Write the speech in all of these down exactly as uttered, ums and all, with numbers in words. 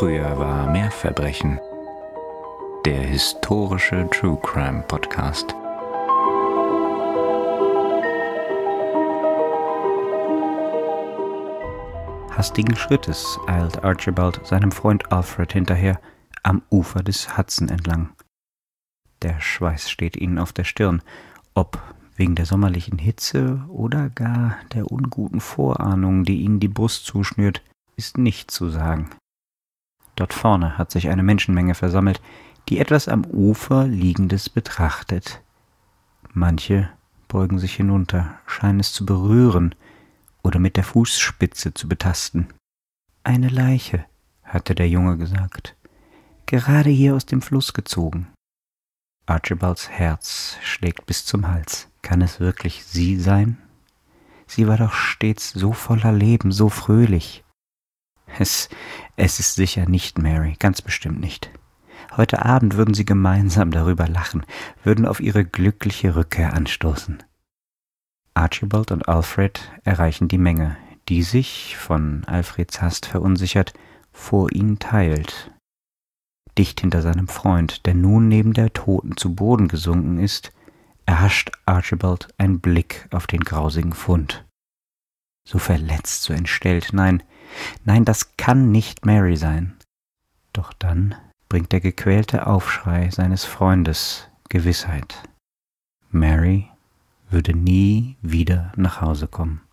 Früher war mehr Verbrechen. Der historische True Crime Podcast. Hastigen Schrittes eilt Archibald seinem Freund Alfred hinterher am Ufer des Hudson entlang. Der Schweiß steht ihnen auf der Stirn, ob wegen der sommerlichen Hitze oder gar der unguten Vorahnung, die ihnen die Brust zuschnürt, ist nicht zu sagen. Dort vorne hat sich eine Menschenmenge versammelt, die etwas am Ufer Liegendes betrachtet. Manche beugen sich hinunter, scheinen es zu berühren oder mit der Fußspitze zu betasten. »Eine Leiche«, hatte der Junge gesagt, »gerade hier aus dem Fluss gezogen.« Archibalds Herz schlägt bis zum Hals. Kann es wirklich sie sein? Sie war doch stets so voller Leben, so fröhlich. Es, es ist sicher nicht Mary, ganz bestimmt nicht. Heute Abend würden sie gemeinsam darüber lachen, würden auf ihre glückliche Rückkehr anstoßen. Archibald und Alfred erreichen die Menge, die sich, von Alfreds Hast verunsichert, vor ihnen teilt. Dicht hinter seinem Freund, der nun neben der Toten zu Boden gesunken ist, erhascht Archibald ein Blick auf den grausigen Fund. So verletzt, so entstellt, nein, nein, das kann nicht Mary sein. Doch dann bringt der gequälte Aufschrei seines Freundes Gewissheit. Mary würde nie wieder nach Hause kommen.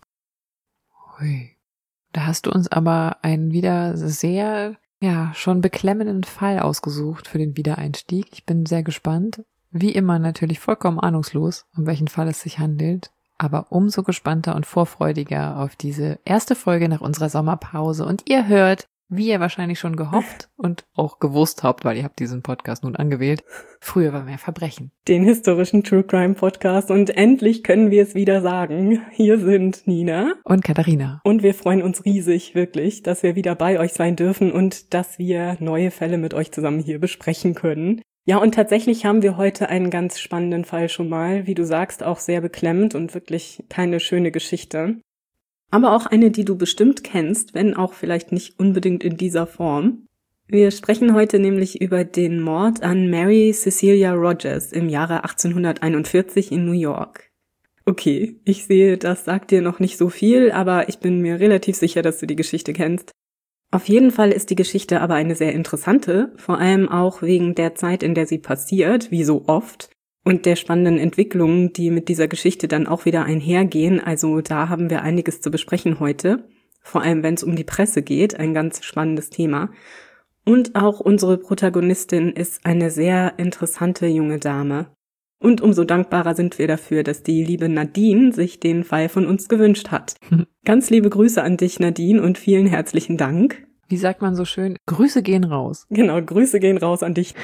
Hui, da hast du uns aber einen wieder sehr, ja, schon beklemmenden Fall ausgesucht für den Wiedereinstieg. Ich bin sehr gespannt. Wie immer natürlich vollkommen ahnungslos, um welchen Fall es sich handelt, aber umso gespannter und vorfreudiger auf diese erste Folge nach unserer Sommerpause. Und ihr hört, wie ihr wahrscheinlich schon gehofft und auch gewusst habt, weil ihr habt diesen Podcast nun angewählt, früher war mehr Verbrechen. Den historischen True Crime Podcast, und endlich können wir es wieder sagen. Hier sind Nina und Katharina. Und wir freuen uns riesig, wirklich, dass wir wieder bei euch sein dürfen und dass wir neue Fälle mit euch zusammen hier besprechen können. Ja, und tatsächlich haben wir heute einen ganz spannenden Fall schon mal, wie du sagst, auch sehr beklemmend und wirklich keine schöne Geschichte. Aber auch eine, die du bestimmt kennst, wenn auch vielleicht nicht unbedingt in dieser Form. Wir sprechen heute nämlich über den Mord an Mary Cecilia Rogers im Jahre achtzehnhunderteinundvierzig in New York. Okay, ich sehe, das sagt dir noch nicht so viel, aber ich bin mir relativ sicher, dass du die Geschichte kennst. Auf jeden Fall ist die Geschichte aber eine sehr interessante, vor allem auch wegen der Zeit, in der sie passiert, wie so oft, und der spannenden Entwicklungen, die mit dieser Geschichte dann auch wieder einhergehen. Also da haben wir einiges zu besprechen heute, vor allem wenn es um die Presse geht, ein ganz spannendes Thema. Und auch unsere Protagonistin ist eine sehr interessante junge Dame. Und umso dankbarer sind wir dafür, dass die liebe Nadine sich den Fall von uns gewünscht hat. Ganz liebe Grüße an dich, Nadine, und vielen herzlichen Dank. Wie sagt man so schön? Grüße gehen raus. Genau, Grüße gehen raus an dich.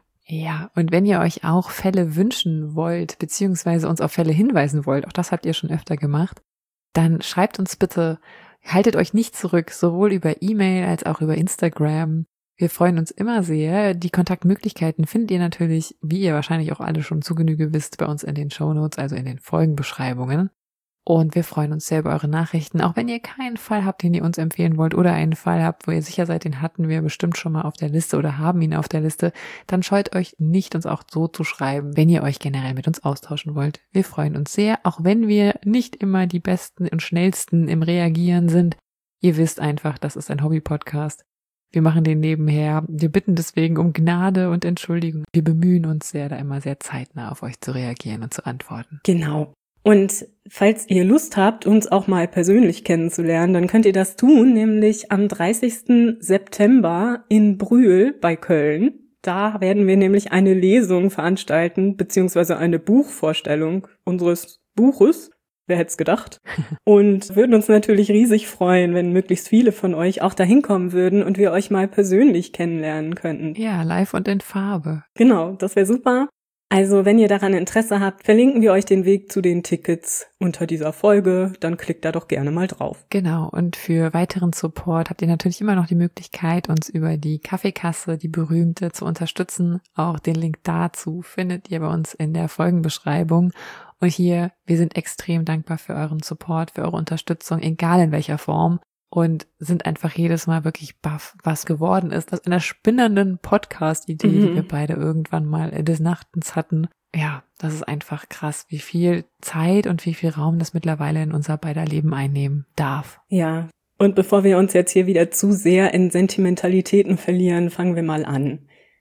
Ja, und wenn ihr euch auch Fälle wünschen wollt, beziehungsweise uns auf Fälle hinweisen wollt, auch das habt ihr schon öfter gemacht, dann schreibt uns bitte, haltet euch nicht zurück, sowohl über E-Mail als auch über Instagram. Wir freuen uns immer sehr. Die Kontaktmöglichkeiten findet ihr natürlich, wie ihr wahrscheinlich auch alle schon zu Genüge wisst, bei uns in den Shownotes, also in den Folgenbeschreibungen. Und wir freuen uns sehr über eure Nachrichten. Auch wenn ihr keinen Fall habt, den ihr uns empfehlen wollt oder einen Fall habt, wo ihr sicher seid, den hatten wir bestimmt schon mal auf der Liste oder haben ihn auf der Liste, dann scheut euch nicht, uns auch so zu schreiben, wenn ihr euch generell mit uns austauschen wollt. Wir freuen uns sehr, auch wenn wir nicht immer die Besten und Schnellsten im Reagieren sind. Ihr wisst einfach, das ist ein Hobby-Podcast. Wir machen den nebenher. Wir bitten deswegen um Gnade und Entschuldigung. Wir bemühen uns sehr, da immer sehr zeitnah auf euch zu reagieren und zu antworten. Genau. Und falls ihr Lust habt, uns auch mal persönlich kennenzulernen, dann könnt ihr das tun, nämlich am dreißigsten September in Brühl bei Köln. Da werden wir nämlich eine Lesung veranstalten, beziehungsweise eine Buchvorstellung unseres Buches. Wer hätte es gedacht? Und würden uns natürlich riesig freuen, wenn möglichst viele von euch auch dahin kommen würden und wir euch mal persönlich kennenlernen könnten. Ja, live und in Farbe. Genau, das wäre super. Also wenn ihr daran Interesse habt, verlinken wir euch den Weg zu den Tickets unter dieser Folge, dann klickt da doch gerne mal drauf. Genau, und für weiteren Support habt ihr natürlich immer noch die Möglichkeit, uns über die Kaffeekasse, die berühmte, zu unterstützen. Auch den Link dazu findet ihr bei uns in der Folgenbeschreibung. Und hier, wir sind extrem dankbar für euren Support, für eure Unterstützung, egal in welcher Form. und sind einfach jedes Mal wirklich baff, was geworden ist aus einer spinnernden Podcast-Idee, mhm. die wir beide irgendwann mal des Nachtens hatten. Ja, das ist einfach krass, wie viel Zeit und wie viel Raum das mittlerweile in unser beider Leben einnehmen darf. Ja, und bevor wir uns jetzt hier wieder zu sehr in Sentimentalitäten verlieren, fangen wir mal an.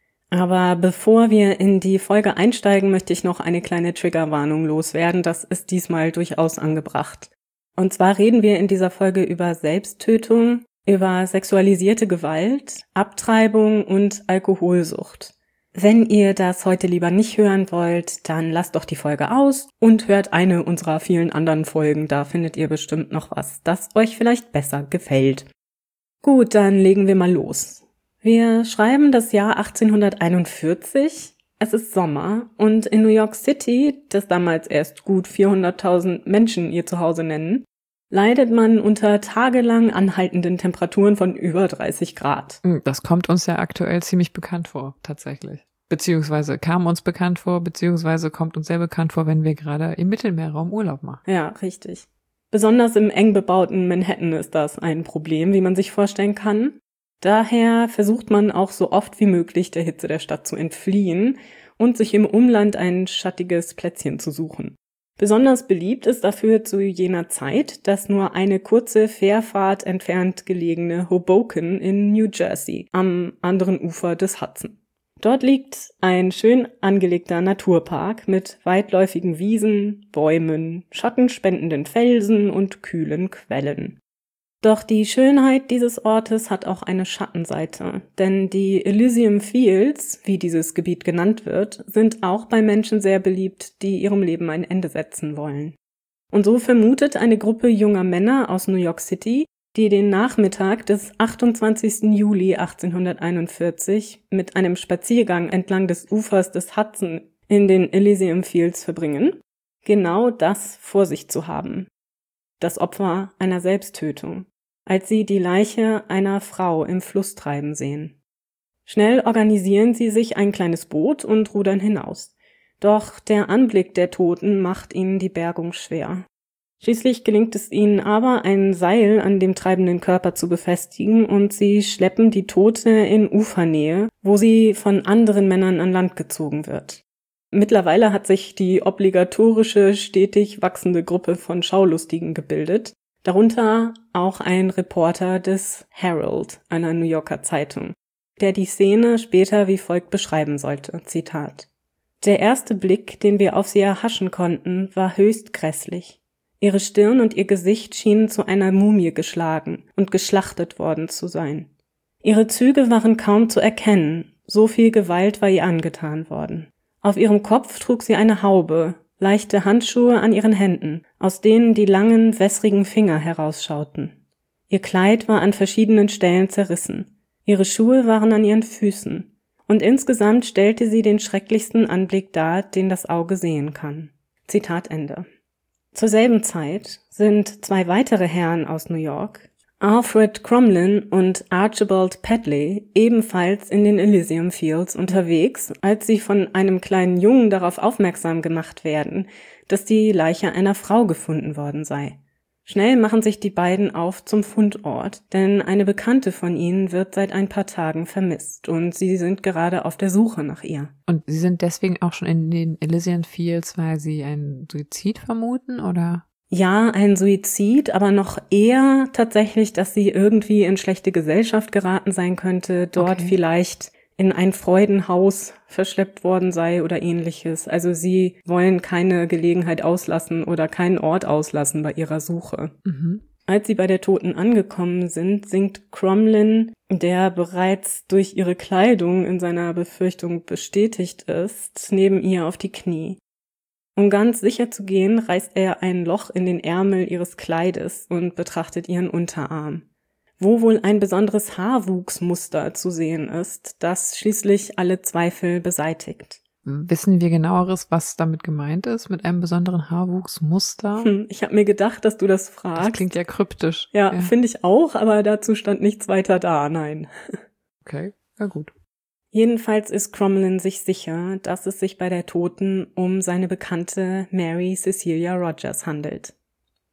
Aber bevor wir in die Folge einsteigen, möchte ich noch eine kleine Triggerwarnung loswerden. Das ist diesmal durchaus angebracht. Und zwar reden wir in dieser Folge über Selbsttötung, über sexualisierte Gewalt, Abtreibung und Alkoholsucht. Wenn ihr das heute lieber nicht hören wollt, dann lasst doch die Folge aus und hört eine unserer vielen anderen Folgen. Da findet ihr bestimmt noch was, das euch vielleicht besser gefällt. Gut, dann legen wir mal los. Wir schreiben das Jahr achtzehnhunderteinundvierzig. Es ist Sommer und in New York City, das damals erst gut vierhunderttausend Menschen ihr Zuhause nennen, leidet man unter tagelang anhaltenden Temperaturen von über dreißig Grad. Das kommt uns ja aktuell ziemlich bekannt vor, tatsächlich. Beziehungsweise kam uns bekannt vor, beziehungsweise kommt uns sehr bekannt vor, wenn wir gerade im Mittelmeerraum Urlaub machen. Ja, richtig. Besonders im eng bebauten Manhattan ist das ein Problem, wie man sich vorstellen kann. Daher versucht man auch so oft wie möglich der Hitze der Stadt zu entfliehen und sich im Umland ein schattiges Plätzchen zu suchen. Besonders beliebt ist dafür zu jener Zeit das nur eine kurze Fährfahrt entfernt gelegene Hoboken in New Jersey am anderen Ufer des Hudson. Dort liegt ein schön angelegter Naturpark mit weitläufigen Wiesen, Bäumen, schattenspendenden Felsen und kühlen Quellen. Doch die Schönheit dieses Ortes hat auch eine Schattenseite, denn die Elysium Fields, wie dieses Gebiet genannt wird, sind auch bei Menschen sehr beliebt, die ihrem Leben ein Ende setzen wollen. Und so vermutet eine Gruppe junger Männer aus New York City, die den Nachmittag des achtundzwanzigsten Juli achtzehnhunderteinundvierzig mit einem Spaziergang entlang des Ufers des Hudson in den Elysium Fields verbringen, genau das vor sich zu haben. Das Opfer einer Selbsttötung, als sie die Leiche einer Frau im Fluss treiben sehen. Schnell organisieren sie sich ein kleines Boot und rudern hinaus. Doch der Anblick der Toten macht ihnen die Bergung schwer. Schließlich gelingt es ihnen aber, ein Seil an dem treibenden Körper zu befestigen und sie schleppen die Tote in Ufernähe, wo sie von anderen Männern an Land gezogen wird. Mittlerweile hat sich die obligatorische, stetig wachsende Gruppe von Schaulustigen gebildet, darunter auch ein Reporter des Herald, einer New Yorker Zeitung, der die Szene später wie folgt beschreiben sollte, Zitat: Der erste Blick, den wir auf sie erhaschen konnten, war höchst grässlich. Ihre Stirn und ihr Gesicht schienen zu einer Mumie geschlagen und geschlachtet worden zu sein. Ihre Züge waren kaum zu erkennen, so viel Gewalt war ihr angetan worden. Auf ihrem Kopf trug sie eine Haube, leichte Handschuhe an ihren Händen, aus denen die langen, wässrigen Finger herausschauten. Ihr Kleid war an verschiedenen Stellen zerrissen, ihre Schuhe waren an ihren Füßen, und insgesamt stellte sie den schrecklichsten Anblick dar, den das Auge sehen kann. Zitat Ende. Zur selben Zeit sind zwei weitere Herren aus New York, Alfred Crumlin und Archibald Padley, ebenfalls in den Elysium Fields unterwegs, als sie von einem kleinen Jungen darauf aufmerksam gemacht werden, dass die Leiche einer Frau gefunden worden sei. Schnell machen sich die beiden auf zum Fundort, denn eine Bekannte von ihnen wird seit ein paar Tagen vermisst und sie sind gerade auf der Suche nach ihr. Und sie sind deswegen auch schon in den Elysium Fields, weil sie einen Suizid vermuten, oder? Ja, ein Suizid, aber noch eher tatsächlich, dass sie irgendwie in schlechte Gesellschaft geraten sein könnte, dort okay. vielleicht in ein Freudenhaus verschleppt worden sei oder ähnliches. Also sie wollen keine Gelegenheit auslassen oder keinen Ort auslassen bei ihrer Suche. Mhm. Als sie bei der Toten angekommen sind, sinkt Crumlin, der bereits durch ihre Kleidung in seiner Befürchtung bestätigt ist, neben ihr auf die Knie. Um ganz sicher zu gehen, reißt er ein Loch in den Ärmel ihres Kleides und betrachtet ihren Unterarm, wo wohl ein besonderes Haarwuchsmuster zu sehen ist, das schließlich alle Zweifel beseitigt. Wissen wir genaueres, was damit gemeint ist, mit einem besonderen Haarwuchsmuster? Hm, ich habe mir gedacht, dass du das fragst. Das klingt ja kryptisch. Ja, ja. Finde ich auch, aber dazu stand nichts weiter da, nein. Okay, ja gut. Jedenfalls ist Crumlin sich sicher, dass es sich bei der Toten um seine Bekannte Mary Cecilia Rogers handelt.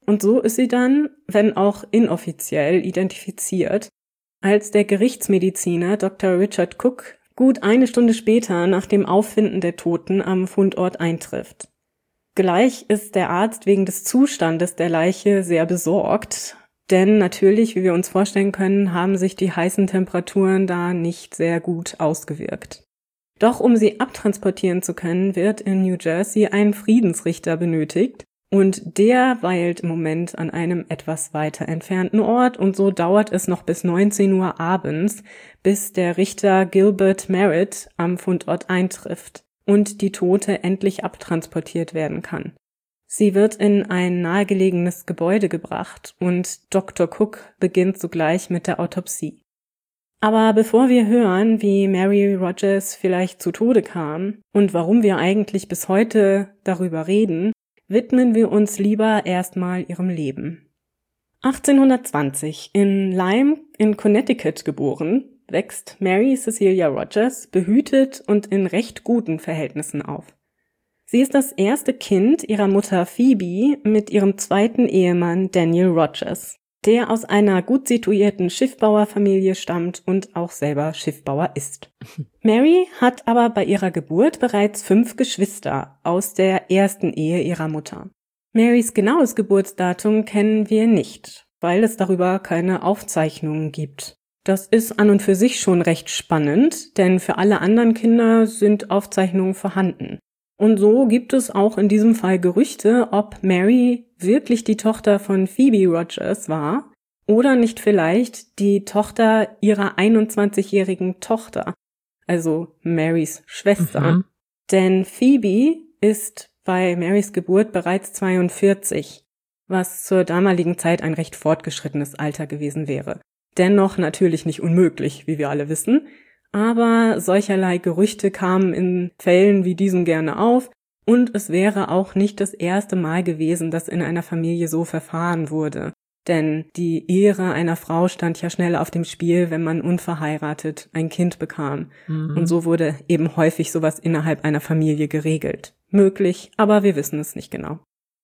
Und so ist sie dann, wenn auch inoffiziell, identifiziert, als der Gerichtsmediziner Doktor Richard Cook gut eine Stunde später nach dem Auffinden der Toten am Fundort eintrifft. Gleich ist der Arzt wegen des Zustandes der Leiche sehr besorgt, denn natürlich, wie wir uns vorstellen können, haben sich die heißen Temperaturen da nicht sehr gut ausgewirkt. Doch um sie abtransportieren zu können, wird in New Jersey ein Friedensrichter benötigt und der weilt im Moment an einem etwas weiter entfernten Ort und so dauert es noch bis neunzehn Uhr abends, bis der Richter Gilbert Merritt am Fundort eintrifft und die Tote endlich abtransportiert werden kann. Sie wird in ein nahegelegenes Gebäude gebracht und Doktor Cook beginnt sogleich mit der Autopsie. Aber bevor wir hören, wie Mary Rogers vielleicht zu Tode kam und warum wir eigentlich bis heute darüber reden, widmen wir uns lieber erstmal ihrem Leben. achtzehnhundertzwanzig, in Lyme in Connecticut geboren, wächst Mary Cecilia Rogers behütet und in recht guten Verhältnissen auf. Sie ist das erste Kind ihrer Mutter Phoebe mit ihrem zweiten Ehemann Daniel Rogers, der aus einer gut situierten Schiffbauerfamilie stammt und auch selber Schiffbauer ist. Mary hat aber bei ihrer Geburt bereits fünf Geschwister aus der ersten Ehe ihrer Mutter. Marys genaues Geburtsdatum kennen wir nicht, weil es darüber keine Aufzeichnungen gibt. Das ist an und für sich schon recht spannend, denn für alle anderen Kinder sind Aufzeichnungen vorhanden. Und so gibt es auch in diesem Fall Gerüchte, ob Mary wirklich die Tochter von Phoebe Rogers war oder nicht vielleicht die Tochter ihrer einundzwanzigjährigen Tochter, also Marys Schwester. Mhm. Denn Phoebe ist bei Marys Geburt bereits zweiundvierzig, was zur damaligen Zeit ein recht fortgeschrittenes Alter gewesen wäre. Dennoch natürlich nicht unmöglich, wie wir alle wissen, aber solcherlei Gerüchte kamen in Fällen wie diesem gerne auf und es wäre auch nicht das erste Mal gewesen, dass in einer Familie so verfahren wurde. Denn die Ehre einer Frau stand ja schnell auf dem Spiel, wenn man unverheiratet ein Kind bekam. Mhm. Und so wurde eben häufig sowas innerhalb einer Familie geregelt. Möglich, aber wir wissen es nicht genau.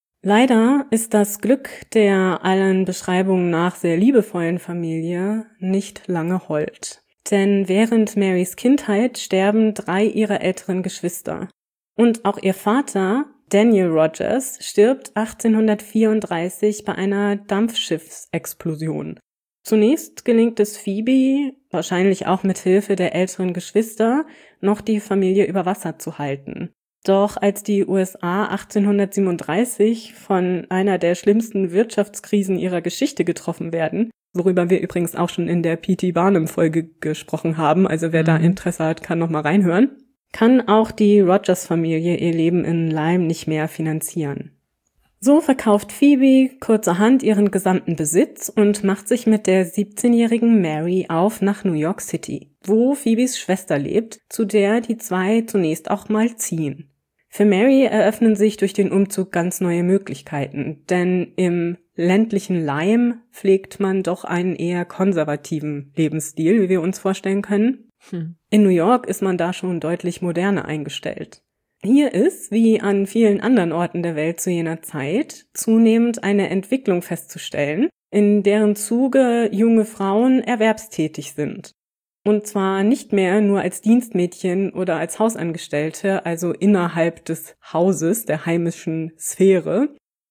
Leider ist das Glück der allen Beschreibungen nach sehr liebevollen Familie nicht lange hold. Denn während Marys Kindheit sterben drei ihrer älteren Geschwister. Und auch ihr Vater, Daniel Rogers, stirbt achtzehnhundertvierunddreißig bei einer Dampfschiffsexplosion. Zunächst gelingt es Phoebe, wahrscheinlich auch mit Hilfe der älteren Geschwister, noch die Familie über Wasser zu halten. Doch als die U S A achtzehnhundertsiebenunddreißig von einer der schlimmsten Wirtschaftskrisen ihrer Geschichte getroffen werden, worüber wir übrigens auch schon in der P T Barnum-Folge gesprochen haben, also wer mhm. da Interesse hat, kann noch mal reinhören, kann auch die Rogers-Familie ihr Leben in Lyme nicht mehr finanzieren. So verkauft Phoebe kurzerhand ihren gesamten Besitz und macht sich mit der siebzehnjährigen Mary auf nach New York City, wo Phoebes Schwester lebt, zu der die zwei zunächst auch mal ziehen. Für Mary eröffnen sich durch den Umzug ganz neue Möglichkeiten, denn im ländlichen Lyme pflegt man doch einen eher konservativen Lebensstil, wie wir uns vorstellen können. Hm. In New York ist man da schon deutlich moderner eingestellt. Hier ist, wie an vielen anderen Orten der Welt zu jener Zeit, zunehmend eine Entwicklung festzustellen, in deren Zuge junge Frauen erwerbstätig sind. Und zwar nicht mehr nur als Dienstmädchen oder als Hausangestellte, also innerhalb des Hauses, der heimischen Sphäre,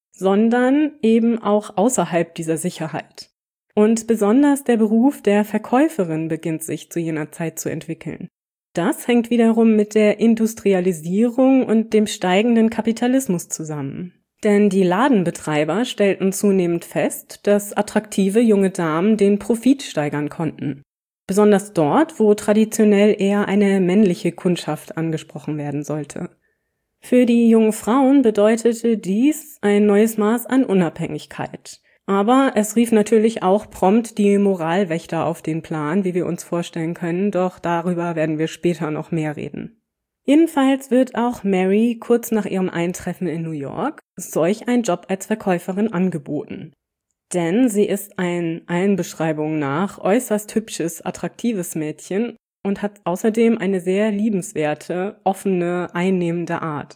sondern eben auch außerhalb dieser Sicherheit. Und besonders der Beruf der Verkäuferin beginnt sich zu jener Zeit zu entwickeln. Das hängt wiederum mit der Industrialisierung und dem steigenden Kapitalismus zusammen. Denn die Ladenbetreiber stellten zunehmend fest, dass attraktive junge Damen den Profit steigern konnten. Besonders dort, wo traditionell eher eine männliche Kundschaft angesprochen werden sollte. Für die jungen Frauen bedeutete dies ein neues Maß an Unabhängigkeit. Aber es rief natürlich auch prompt die Moralwächter auf den Plan, wie wir uns vorstellen können, doch darüber werden wir später noch mehr reden. Jedenfalls wird auch Mary kurz nach ihrem Eintreffen in New York solch ein Job als Verkäuferin angeboten. Denn sie ist ein allen Beschreibungen nach äußerst hübsches, attraktives Mädchen und hat außerdem eine sehr liebenswerte, offene, einnehmende Art.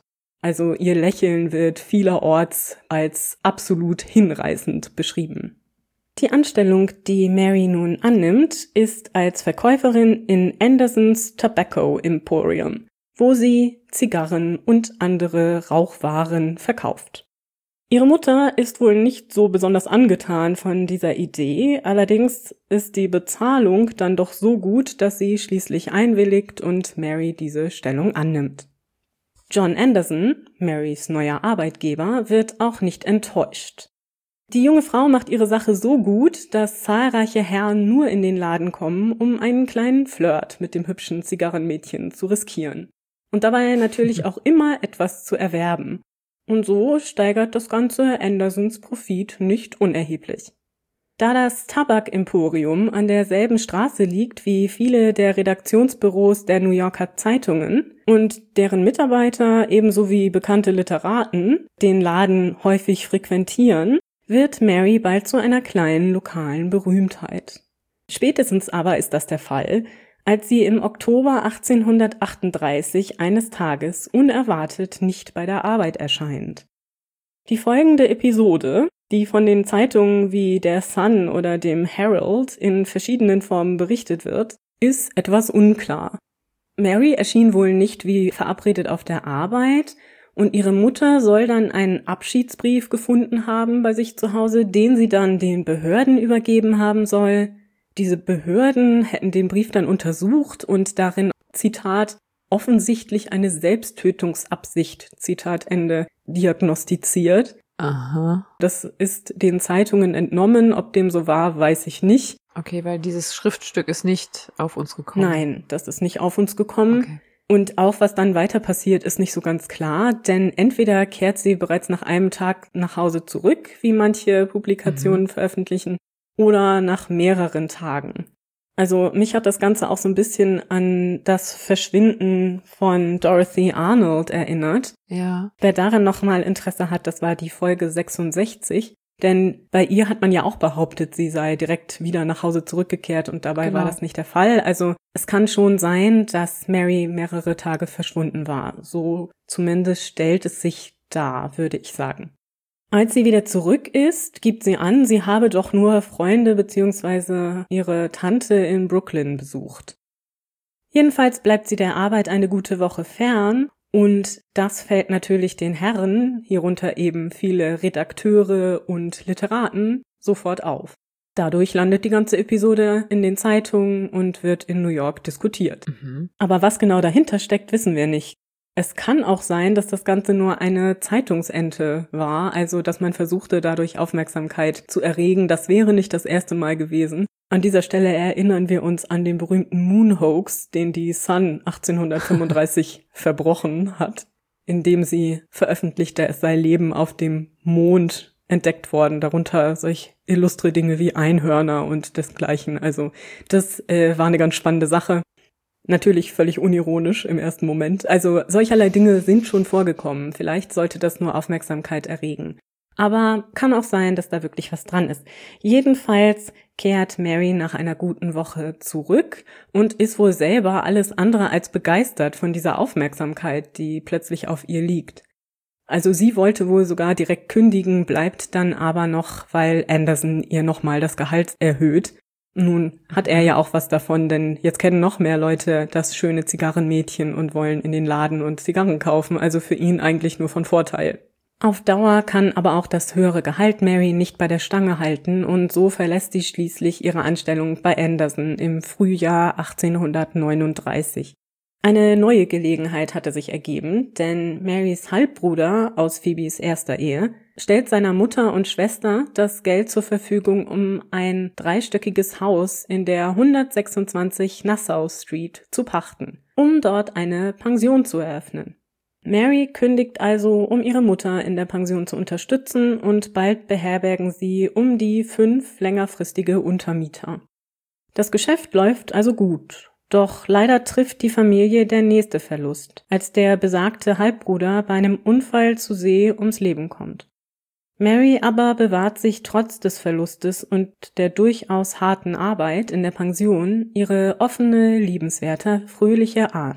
Also ihr Lächeln wird vielerorts als absolut hinreißend beschrieben. Die Anstellung, die Mary nun annimmt, ist als Verkäuferin in Andersons Tobacco Emporium, wo sie Zigarren und andere Rauchwaren verkauft. Ihre Mutter ist wohl nicht so besonders angetan von dieser Idee, allerdings ist die Bezahlung dann doch so gut, dass sie schließlich einwilligt und Mary diese Stellung annimmt. John Anderson, Marys neuer Arbeitgeber, wird auch nicht enttäuscht. Die junge Frau macht ihre Sache so gut, dass zahlreiche Herren nur in den Laden kommen, um einen kleinen Flirt mit dem hübschen Zigarrenmädchen zu riskieren. Und dabei natürlich auch immer etwas zu erwerben. Und so steigert das Ganze Andersons Profit nicht unerheblich. Da das Tabak-Emporium an derselben Straße liegt wie viele der Redaktionsbüros der New Yorker Zeitungen und deren Mitarbeiter ebenso wie bekannte Literaten den Laden häufig frequentieren, wird Mary bald zu einer kleinen lokalen Berühmtheit. Spätestens aber ist das der Fall, als sie im Oktober achtzehnhundertachtunddreißig eines Tages unerwartet nicht bei der Arbeit erscheint. Die folgende Episode, die von den Zeitungen wie der Sun oder dem Herald in verschiedenen Formen berichtet wird, ist etwas unklar. Mary erschien wohl nicht wie verabredet auf der Arbeit und ihre Mutter soll dann einen Abschiedsbrief gefunden haben bei sich zu Hause, den sie dann den Behörden übergeben haben soll. Diese Behörden hätten den Brief dann untersucht und darin, Zitat, offensichtlich eine Selbsttötungsabsicht, Zitat Ende, diagnostiziert. Aha. Das ist den Zeitungen entnommen. Ob dem so war, weiß ich nicht. Okay, weil dieses Schriftstück ist nicht auf uns gekommen. Nein, das ist nicht auf uns gekommen. Okay. Und auch was dann weiter passiert, ist nicht so ganz klar, denn entweder kehrt sie bereits nach einem Tag nach Hause zurück, wie manche Publikationen mhm. veröffentlichen, oder nach mehreren Tagen. Also mich hat das Ganze auch so ein bisschen an das Verschwinden von Dorothy Arnold erinnert. Ja. Wer daran nochmal Interesse hat, das war die Folge sechsundsechzig. Denn bei ihr hat man ja auch behauptet, sie sei direkt wieder nach Hause zurückgekehrt und dabei genau. war das nicht der Fall. Also es kann schon sein, dass Mary mehrere Tage verschwunden war. So zumindest stellt es sich dar, würde ich sagen. Als sie wieder zurück ist, gibt sie an, sie habe doch nur Freunde bzw. ihre Tante in Brooklyn besucht. Jedenfalls bleibt sie der Arbeit eine gute Woche fern und das fällt natürlich den Herren, hierunter eben viele Redakteure und Literaten, sofort auf. Dadurch landet die ganze Episode in den Zeitungen und wird in New York diskutiert. Mhm. Aber was genau dahinter steckt, wissen wir nicht. Es kann auch sein, dass das Ganze nur eine Zeitungsente war, also dass man versuchte, dadurch Aufmerksamkeit zu erregen. Das wäre nicht das erste Mal gewesen. An dieser Stelle erinnern wir uns an den berühmten Moon Hoax, den die Sun achtzehnhundertfünfunddreißig verbrochen hat, indem sie veröffentlichte, es sei Leben auf dem Mond entdeckt worden, darunter solch illustre Dinge wie Einhörner und desgleichen. Also das äh, war eine ganz spannende Sache. Natürlich völlig unironisch im ersten Moment. Also solcherlei Dinge sind schon vorgekommen. Vielleicht sollte das nur Aufmerksamkeit erregen. Aber kann auch sein, dass da wirklich was dran ist. Jedenfalls kehrt Mary nach einer guten Woche zurück und ist wohl selber alles andere als begeistert von dieser Aufmerksamkeit, die plötzlich auf ihr liegt. Also sie wollte wohl sogar direkt kündigen, bleibt dann aber noch, weil Anderson ihr nochmal das Gehalt erhöht. Nun hat er ja auch was davon, denn jetzt kennen noch mehr Leute das schöne Zigarrenmädchen und wollen in den Laden und Zigarren kaufen, also für ihn eigentlich nur von Vorteil. Auf Dauer kann aber auch das höhere Gehalt Mary nicht bei der Stange halten und so verlässt sie schließlich ihre Anstellung bei Anderson im Frühjahr achtzehnhundertneununddreißig. Eine neue Gelegenheit hatte sich ergeben, denn Marys Halbbruder aus Phoebes erster Ehe stellt seiner Mutter und Schwester das Geld zur Verfügung, um ein dreistöckiges Haus in der hundertsechsundzwanzig Nassau Street zu pachten, um dort eine Pension zu eröffnen. Mary kündigt also, um ihre Mutter in der Pension zu unterstützen, und bald beherbergen sie um die fünf längerfristige Untermieter. Das Geschäft läuft also gut. Doch leider trifft die Familie der nächste Verlust, als der besagte Halbbruder bei einem Unfall zu See ums Leben kommt. Mary aber bewahrt sich trotz des Verlustes und der durchaus harten Arbeit in der Pension ihre offene, liebenswerte, fröhliche Art.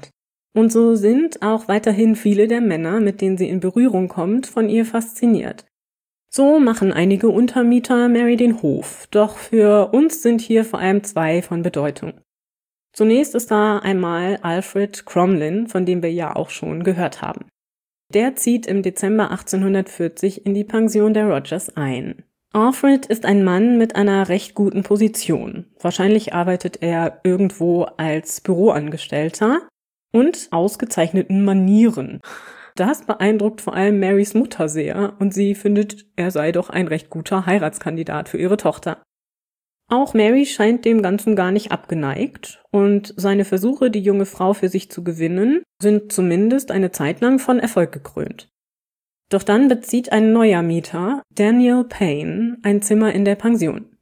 Und so sind auch weiterhin viele der Männer, mit denen sie in Berührung kommt, von ihr fasziniert. So machen einige Untermieter Mary den Hof, doch für uns sind hier vor allem zwei von Bedeutung. Zunächst ist da einmal Alfred Cromlin, von dem wir ja auch schon gehört haben. Der zieht im Dezember achtzehnhundertvierzig in die Pension der Rogers ein. Alfred ist ein Mann mit einer recht guten Position. Wahrscheinlich arbeitet er irgendwo als Büroangestellter und ausgezeichneten Manieren. Das beeindruckt vor allem Marys Mutter sehr und sie findet, er sei doch ein recht guter Heiratskandidat für ihre Tochter. Auch Mary scheint dem Ganzen gar nicht abgeneigt und seine Versuche, die junge Frau für sich zu gewinnen, sind zumindest eine Zeit lang von Erfolg gekrönt. Doch dann bezieht ein neuer Mieter, Daniel Payne, ein Zimmer in der Pension.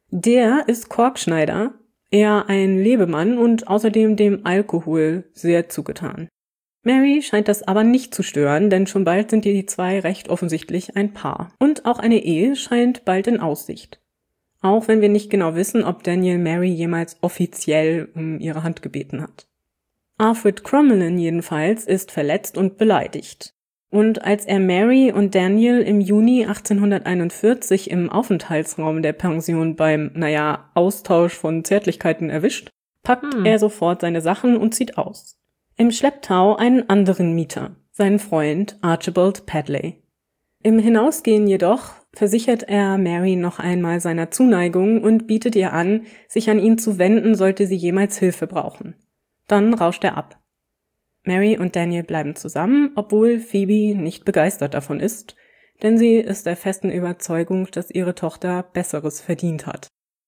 Der ist Korkschneider, eher ein Lebemann und außerdem dem Alkohol sehr zugetan. Mary scheint das aber nicht zu stören, denn schon bald sind die zwei recht offensichtlich ein Paar. Und auch eine Ehe scheint bald in Aussicht. Auch wenn wir nicht genau wissen, ob Daniel Mary jemals offiziell um ihre Hand gebeten hat. Alfred Cromlin jedenfalls ist verletzt und beleidigt. Und als er Mary und Daniel im Juni achtzehnhunderteinundvierzig im Aufenthaltsraum der Pension beim, naja, Austausch von Zärtlichkeiten erwischt, packt hm. er sofort seine Sachen und zieht aus. Im Schlepptau einen anderen Mieter, seinen Freund Archibald Padley. Im Hinausgehen jedoch versichert er Mary noch einmal seiner Zuneigung und bietet ihr an, sich an ihn zu wenden, sollte sie jemals Hilfe brauchen. Dann rauscht er ab. Mary und Daniel bleiben zusammen, obwohl Phoebe nicht begeistert davon ist, denn sie ist der festen Überzeugung, dass ihre Tochter Besseres verdient hat.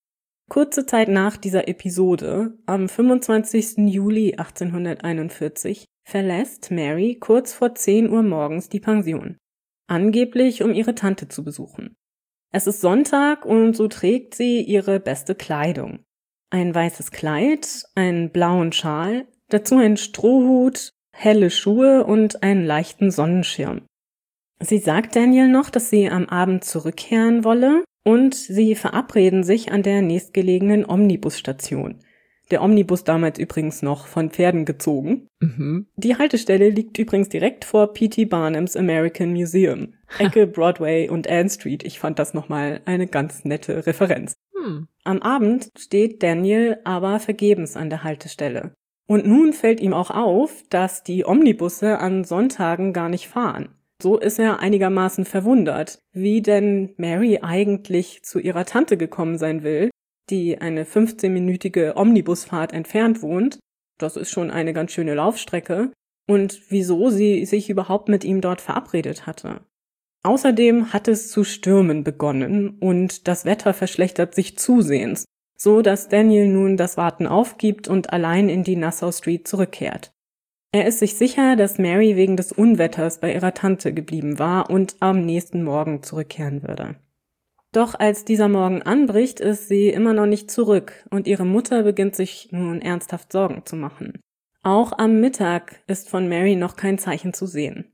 Kurze Zeit nach dieser Episode, am fünfundzwanzigsten Juli achtzehnhunderteinundvierzig, verlässt Mary kurz vor zehn Uhr morgens die Pension. Angeblich, um ihre Tante zu besuchen. Es ist Sonntag und so trägt sie ihre beste Kleidung. Ein weißes Kleid, einen blauen Schal, dazu einen Strohhut, helle Schuhe und einen leichten Sonnenschirm. Sie sagt Daniel noch, dass sie am Abend zurückkehren wolle und sie verabreden sich an der nächstgelegenen Omnibusstation. Der Omnibus damals übrigens noch von Pferden gezogen. Mhm. Die Haltestelle liegt übrigens direkt vor P T Barnums American Museum. Ecke Broadway und Ann Street. Ich fand das nochmal eine ganz nette Referenz. Hm. Am Abend steht Daniel aber vergebens an der Haltestelle. Und nun fällt ihm auch auf, dass die Omnibusse an Sonntagen gar nicht fahren. So ist er einigermaßen verwundert, wie denn Mary eigentlich zu ihrer Tante gekommen sein will, die eine fünfzehnminütige Omnibusfahrt entfernt wohnt. Das ist schon eine ganz schöne Laufstrecke. Und wieso sie sich überhaupt mit ihm dort verabredet hatte. Außerdem hat es zu stürmen begonnen und das Wetter verschlechtert sich zusehends, so dass Daniel nun das Warten aufgibt und allein in die Nassau Street zurückkehrt. Er ist sich sicher, dass Mary wegen des Unwetters bei ihrer Tante geblieben war und am nächsten Morgen zurückkehren würde. Doch als dieser Morgen anbricht, ist sie immer noch nicht zurück und ihre Mutter beginnt sich nun ernsthaft Sorgen zu machen. Auch am Mittag ist von Mary noch kein Zeichen zu sehen.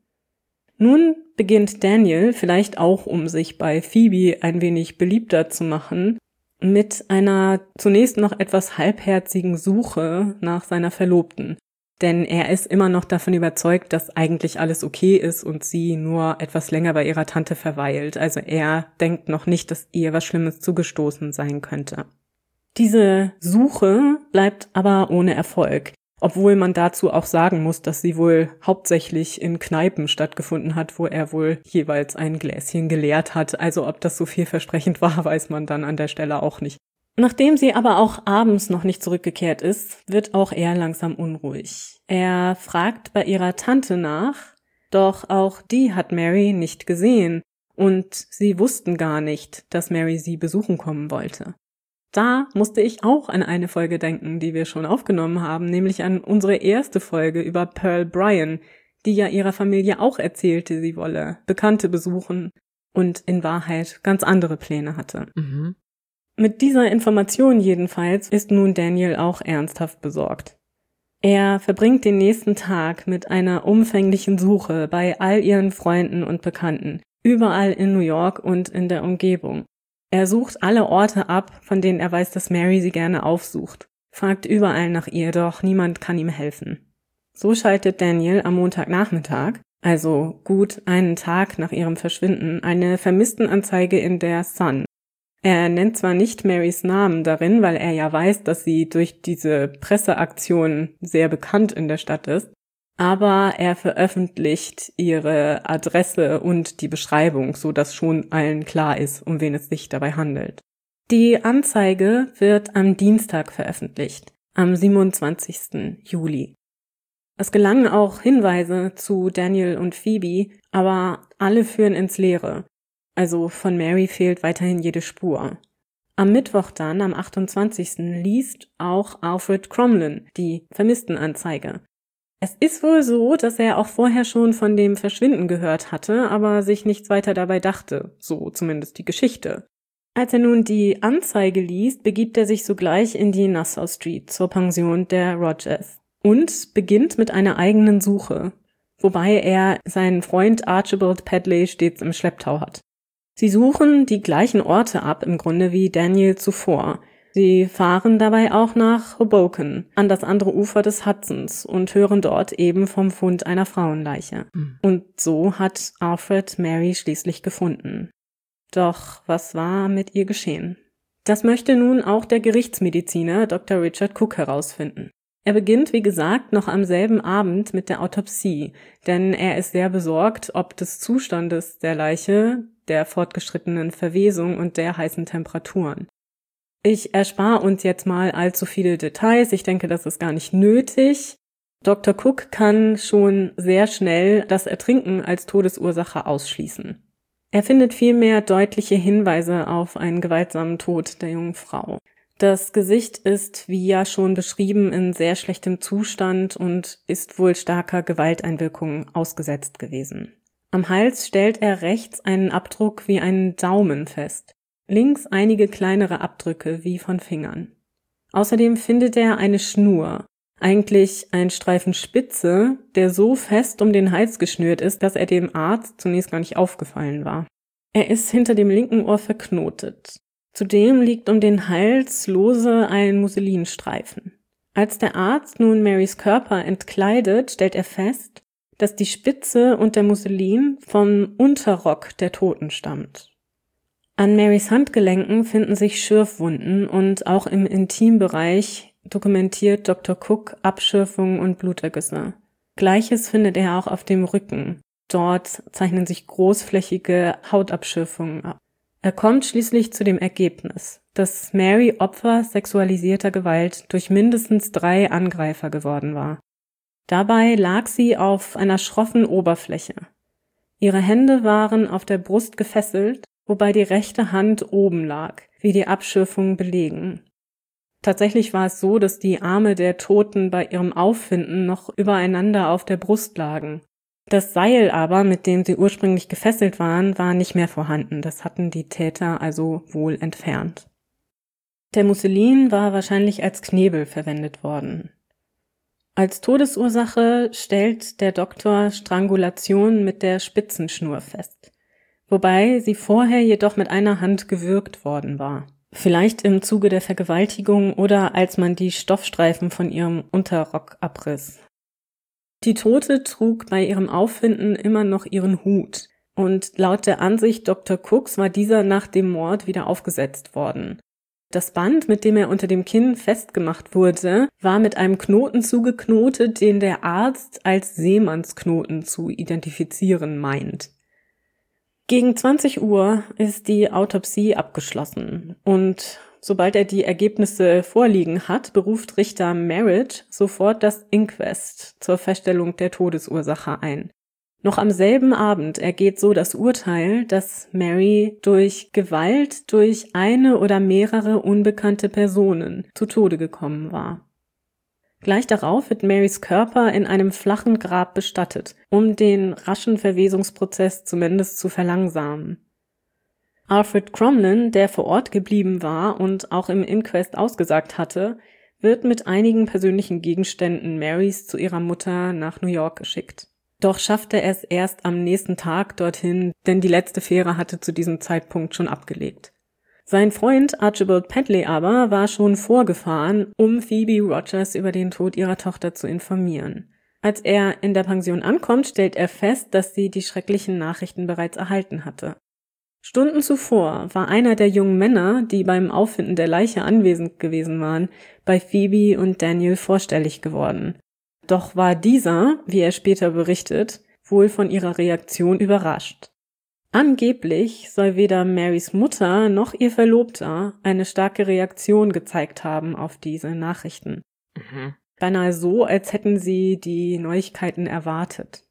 Nun beginnt Daniel, vielleicht auch um sich bei Phoebe ein wenig beliebter zu machen, mit einer zunächst noch etwas halbherzigen Suche nach seiner Verlobten. Denn er ist immer noch davon überzeugt, dass eigentlich alles okay ist und sie nur etwas länger bei ihrer Tante verweilt. Also er denkt noch nicht, dass ihr was Schlimmes zugestoßen sein könnte. Diese Suche bleibt aber ohne Erfolg. Obwohl man dazu auch sagen muss, dass sie wohl hauptsächlich in Kneipen stattgefunden hat, wo er wohl jeweils ein Gläschen geleert hat. Also ob das so vielversprechend war, weiß man dann an der Stelle auch nicht. Nachdem sie aber auch abends noch nicht zurückgekehrt ist, wird auch er langsam unruhig. Er fragt bei ihrer Tante nach, doch auch die hat Mary nicht gesehen und sie wussten gar nicht, dass Mary sie besuchen kommen wollte. Da musste ich auch an eine Folge denken, die wir schon aufgenommen haben, nämlich an unsere erste Folge über Pearl Bryan, die ja ihrer Familie auch erzählte, sie wolle Bekannte besuchen und in Wahrheit ganz andere Pläne hatte. Mhm. Mit dieser Information jedenfalls ist nun Daniel auch ernsthaft besorgt. Er verbringt den nächsten Tag mit einer umfänglichen Suche bei all ihren Freunden und Bekannten, überall in New York und in der Umgebung. Er sucht alle Orte ab, von denen er weiß, dass Mary sie gerne aufsucht, fragt überall nach ihr, doch niemand kann ihm helfen. So schaltet Daniel am Montagnachmittag, also gut einen Tag nach ihrem Verschwinden, eine Vermisstenanzeige in der Sun. Er nennt zwar nicht Marys Namen darin, weil er ja weiß, dass sie durch diese Presseaktion sehr bekannt in der Stadt ist, aber er veröffentlicht ihre Adresse und die Beschreibung, so dass schon allen klar ist, um wen es sich dabei handelt. Die Anzeige wird am Dienstag veröffentlicht, am siebenundzwanzigsten Juli. Es gelangen auch Hinweise zu Daniel und Phoebe, aber alle führen ins Leere. Also von Mary fehlt weiterhin jede Spur. Am Mittwoch dann, am achtundzwanzigsten liest auch Alfred Cromlin die Vermisstenanzeige. Es ist wohl so, dass er auch vorher schon von dem Verschwinden gehört hatte, aber sich nichts weiter dabei dachte, so zumindest die Geschichte. Als er nun die Anzeige liest, begibt er sich sogleich in die Nassau Street zur Pension der Rogers und beginnt mit einer eigenen Suche, wobei er seinen Freund Archibald Padley stets im Schlepptau hat. Sie suchen die gleichen Orte ab, im Grunde wie Daniel zuvor. Sie fahren dabei auch nach Hoboken, an das andere Ufer des Hudsons und hören dort eben vom Fund einer Frauenleiche. Mhm. Und so hat Alfred Mary schließlich gefunden. Doch was war mit ihr geschehen? Das möchte nun auch der Gerichtsmediziner Doktor Richard Cook herausfinden. Er beginnt, wie gesagt, noch am selben Abend mit der Autopsie, denn er ist sehr besorgt, ob des Zustandes der Leiche, der fortgeschrittenen Verwesung und der heißen Temperaturen. Ich erspare uns jetzt mal allzu viele Details, ich denke, das ist gar nicht nötig. Doktor Cook kann schon sehr schnell das Ertrinken als Todesursache ausschließen. Er findet vielmehr deutliche Hinweise auf einen gewaltsamen Tod der jungen Frau. Das Gesicht ist, wie ja schon beschrieben, in sehr schlechtem Zustand und ist wohl starker Gewalteinwirkung ausgesetzt gewesen. Am Hals stellt er rechts einen Abdruck wie einen Daumen fest, links einige kleinere Abdrücke wie von Fingern. Außerdem findet er eine Schnur, eigentlich ein Streifen Spitze, der so fest um den Hals geschnürt ist, dass er dem Arzt zunächst gar nicht aufgefallen war. Er ist hinter dem linken Ohr verknotet. Zudem liegt um den Hals lose ein Musselinstreifen. Als der Arzt nun Marys Körper entkleidet, stellt er fest, dass die Spitze und der Musselin vom Unterrock der Toten stammt. An Marys Handgelenken finden sich Schürfwunden und auch im Intimbereich dokumentiert Doktor Cook Abschürfungen und Blutergüsse. Gleiches findet er auch auf dem Rücken. Dort zeichnen sich großflächige Hautabschürfungen ab. Er kommt schließlich zu dem Ergebnis, dass Mary Opfer sexualisierter Gewalt durch mindestens drei Angreifer geworden war. Dabei lag sie auf einer schroffen Oberfläche. Ihre Hände waren auf der Brust gefesselt, wobei die rechte Hand oben lag, wie die Abschürfungen belegen. Tatsächlich war es so, dass die Arme der Toten bei ihrem Auffinden noch übereinander auf der Brust lagen. Das Seil aber, mit dem sie ursprünglich gefesselt waren, war nicht mehr vorhanden. Das hatten die Täter also wohl entfernt. Der Musselin war wahrscheinlich als Knebel verwendet worden. Als Todesursache stellt der Doktor Strangulation mit der Spitzenschnur fest, wobei sie vorher jedoch mit einer Hand gewürgt worden war. Vielleicht im Zuge der Vergewaltigung oder als man die Stoffstreifen von ihrem Unterrock abriss. Die Tote trug bei ihrem Auffinden immer noch ihren Hut und laut der Ansicht Doktor Cooks war dieser nach dem Mord wieder aufgesetzt worden. Das Band, mit dem er unter dem Kinn festgemacht wurde, war mit einem Knoten zugeknotet, den der Arzt als Seemannsknoten zu identifizieren meint. Gegen zwanzig Uhr ist die Autopsie abgeschlossen und sobald er die Ergebnisse vorliegen hat, beruft Richter Merritt sofort das Inquest zur Feststellung der Todesursache ein. Noch am selben Abend ergeht so das Urteil, dass Mary durch Gewalt durch eine oder mehrere unbekannte Personen zu Tode gekommen war. Gleich darauf wird Marys Körper in einem flachen Grab bestattet, um den raschen Verwesungsprozess zumindest zu verlangsamen. Alfred Cromlin, der vor Ort geblieben war und auch im Inquest ausgesagt hatte, wird mit einigen persönlichen Gegenständen Marys zu ihrer Mutter nach New York geschickt. Doch schaffte er es erst am nächsten Tag dorthin, denn die letzte Fähre hatte zu diesem Zeitpunkt schon abgelegt. Sein Freund Archibald Padley aber war schon vorgefahren, um Phoebe Rogers über den Tod ihrer Tochter zu informieren. Als er in der Pension ankommt, stellt er fest, dass sie die schrecklichen Nachrichten bereits erhalten hatte. Stunden zuvor war einer der jungen Männer, die beim Auffinden der Leiche anwesend gewesen waren, bei Phoebe und Daniel vorstellig geworden. Doch war dieser, wie er später berichtet, wohl von ihrer Reaktion überrascht. Angeblich soll weder Marys Mutter noch ihr Verlobter eine starke Reaktion gezeigt haben auf diese Nachrichten. Mhm. Beinahe so, als hätten sie die Neuigkeiten erwartet.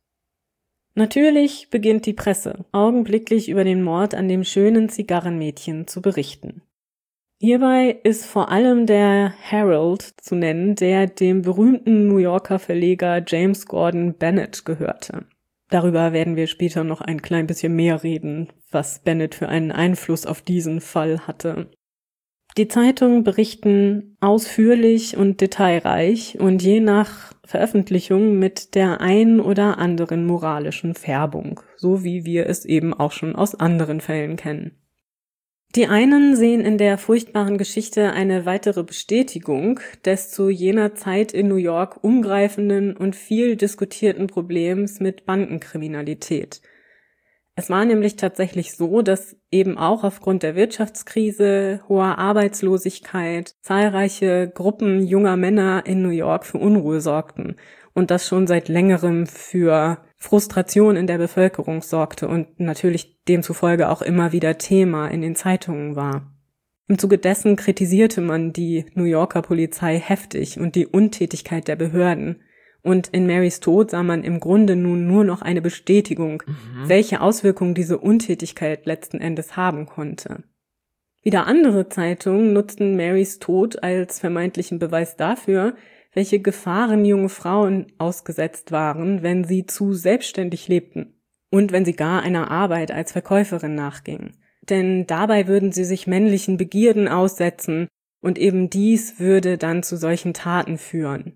Natürlich beginnt die Presse augenblicklich über den Mord an dem schönen Zigarrenmädchen zu berichten. Hierbei ist vor allem der Herald zu nennen, der dem berühmten New Yorker Verleger James Gordon Bennett gehörte. Darüber werden wir später noch ein klein bisschen mehr reden, was Bennett für einen Einfluss auf diesen Fall hatte. Die Zeitungen berichten ausführlich und detailreich und je nach Veröffentlichung mit der ein oder anderen moralischen Färbung, so wie wir es eben auch schon aus anderen Fällen kennen. Die einen sehen in der furchtbaren Geschichte eine weitere Bestätigung des zu jener Zeit in New York umgreifenden und viel diskutierten Problems mit Bandenkriminalität. Es war nämlich tatsächlich so, dass eben auch aufgrund der Wirtschaftskrise, hoher Arbeitslosigkeit, zahlreiche Gruppen junger Männer in New York für Unruhe sorgten und das schon seit längerem für Frustration in der Bevölkerung sorgte und natürlich demzufolge auch immer wieder Thema in den Zeitungen war. Im Zuge dessen kritisierte man die New Yorker Polizei heftig und die Untätigkeit der Behörden. Und in Marys Tod sah man im Grunde nun nur noch eine Bestätigung, mhm. welche Auswirkungen diese Untätigkeit letzten Endes haben konnte. Wieder andere Zeitungen nutzten Marys Tod als vermeintlichen Beweis dafür, welche Gefahren junge Frauen ausgesetzt waren, wenn sie zu selbstständig lebten und wenn sie gar einer Arbeit als Verkäuferin nachgingen. Denn dabei würden sie sich männlichen Begierden aussetzen und eben dies würde dann zu solchen Taten führen.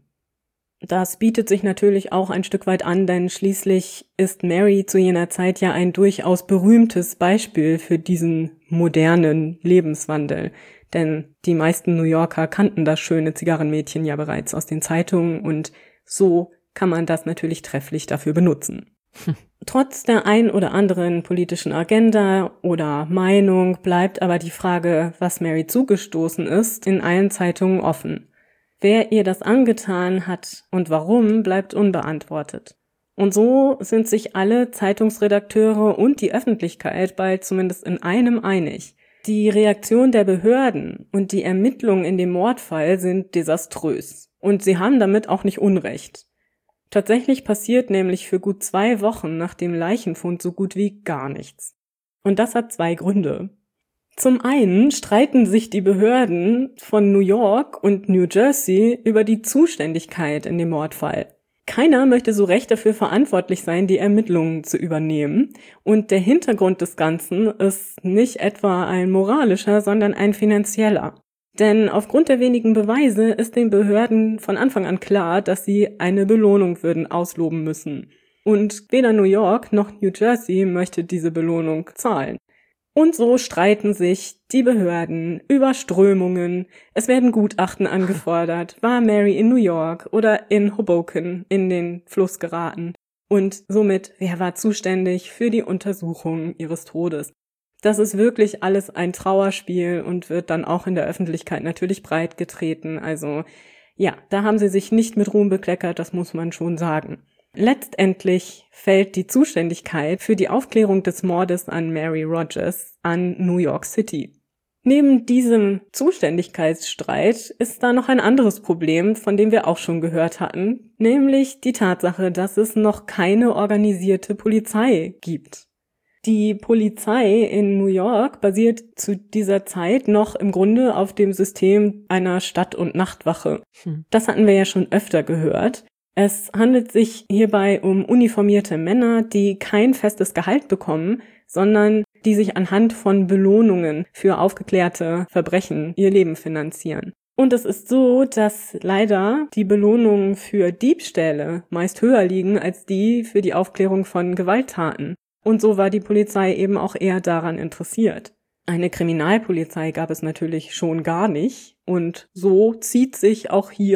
Das bietet sich natürlich auch ein Stück weit an, denn schließlich ist Mary zu jener Zeit ja ein durchaus berühmtes Beispiel für diesen modernen Lebenswandel. Denn die meisten New Yorker kannten das schöne Zigarrenmädchen ja bereits aus den Zeitungen und so kann man das natürlich trefflich dafür benutzen. Hm. Trotz der ein oder anderen politischen Agenda oder Meinung bleibt aber die Frage, was Mary zugestoßen ist, in allen Zeitungen offen. Wer ihr das angetan hat und warum, bleibt unbeantwortet. Und so sind sich alle Zeitungsredakteure und die Öffentlichkeit bald zumindest in einem einig. Die Reaktion der Behörden und die Ermittlungen in dem Mordfall sind desaströs. Und sie haben damit auch nicht Unrecht. Tatsächlich passiert nämlich für gut zwei Wochen nach dem Leichenfund so gut wie gar nichts. Und das hat zwei Gründe. Zum einen streiten sich die Behörden von New York und New Jersey über die Zuständigkeit in dem Mordfall. Keiner möchte so recht dafür verantwortlich sein, die Ermittlungen zu übernehmen. Und der Hintergrund des Ganzen ist nicht etwa ein moralischer, sondern ein finanzieller. Denn aufgrund der wenigen Beweise ist den Behörden von Anfang an klar, dass sie eine Belohnung würden ausloben müssen. Und weder New York noch New Jersey möchte diese Belohnung zahlen. Und so streiten sich die Behörden über Strömungen. Es werden Gutachten angefordert. War Mary in New York oder in Hoboken in den Fluss geraten? Und somit, wer war zuständig für die Untersuchung ihres Todes? Das ist wirklich alles ein Trauerspiel und wird dann auch in der Öffentlichkeit natürlich breit getreten. Also ja, da haben sie sich nicht mit Ruhm bekleckert, das muss man schon sagen. Letztendlich fällt die Zuständigkeit für die Aufklärung des Mordes an Mary Rogers an New York City. Neben diesem Zuständigkeitsstreit ist da noch ein anderes Problem, von dem wir auch schon gehört hatten, nämlich die Tatsache, dass es noch keine organisierte Polizei gibt. Die Polizei in New York basiert zu dieser Zeit noch im Grunde auf dem System einer Stadt- und Nachtwache. Hm. Das hatten wir ja schon öfter gehört. Es handelt sich hierbei um uniformierte Männer, die kein festes Gehalt bekommen, sondern die sich anhand von Belohnungen für aufgeklärte Verbrechen ihr Leben finanzieren. Und es ist so, dass leider die Belohnungen für Diebstähle meist höher liegen als die für die Aufklärung von Gewalttaten. Und so war die Polizei eben auch eher daran interessiert. Eine Kriminalpolizei gab es natürlich schon gar nicht. Und so zieht sich auch hier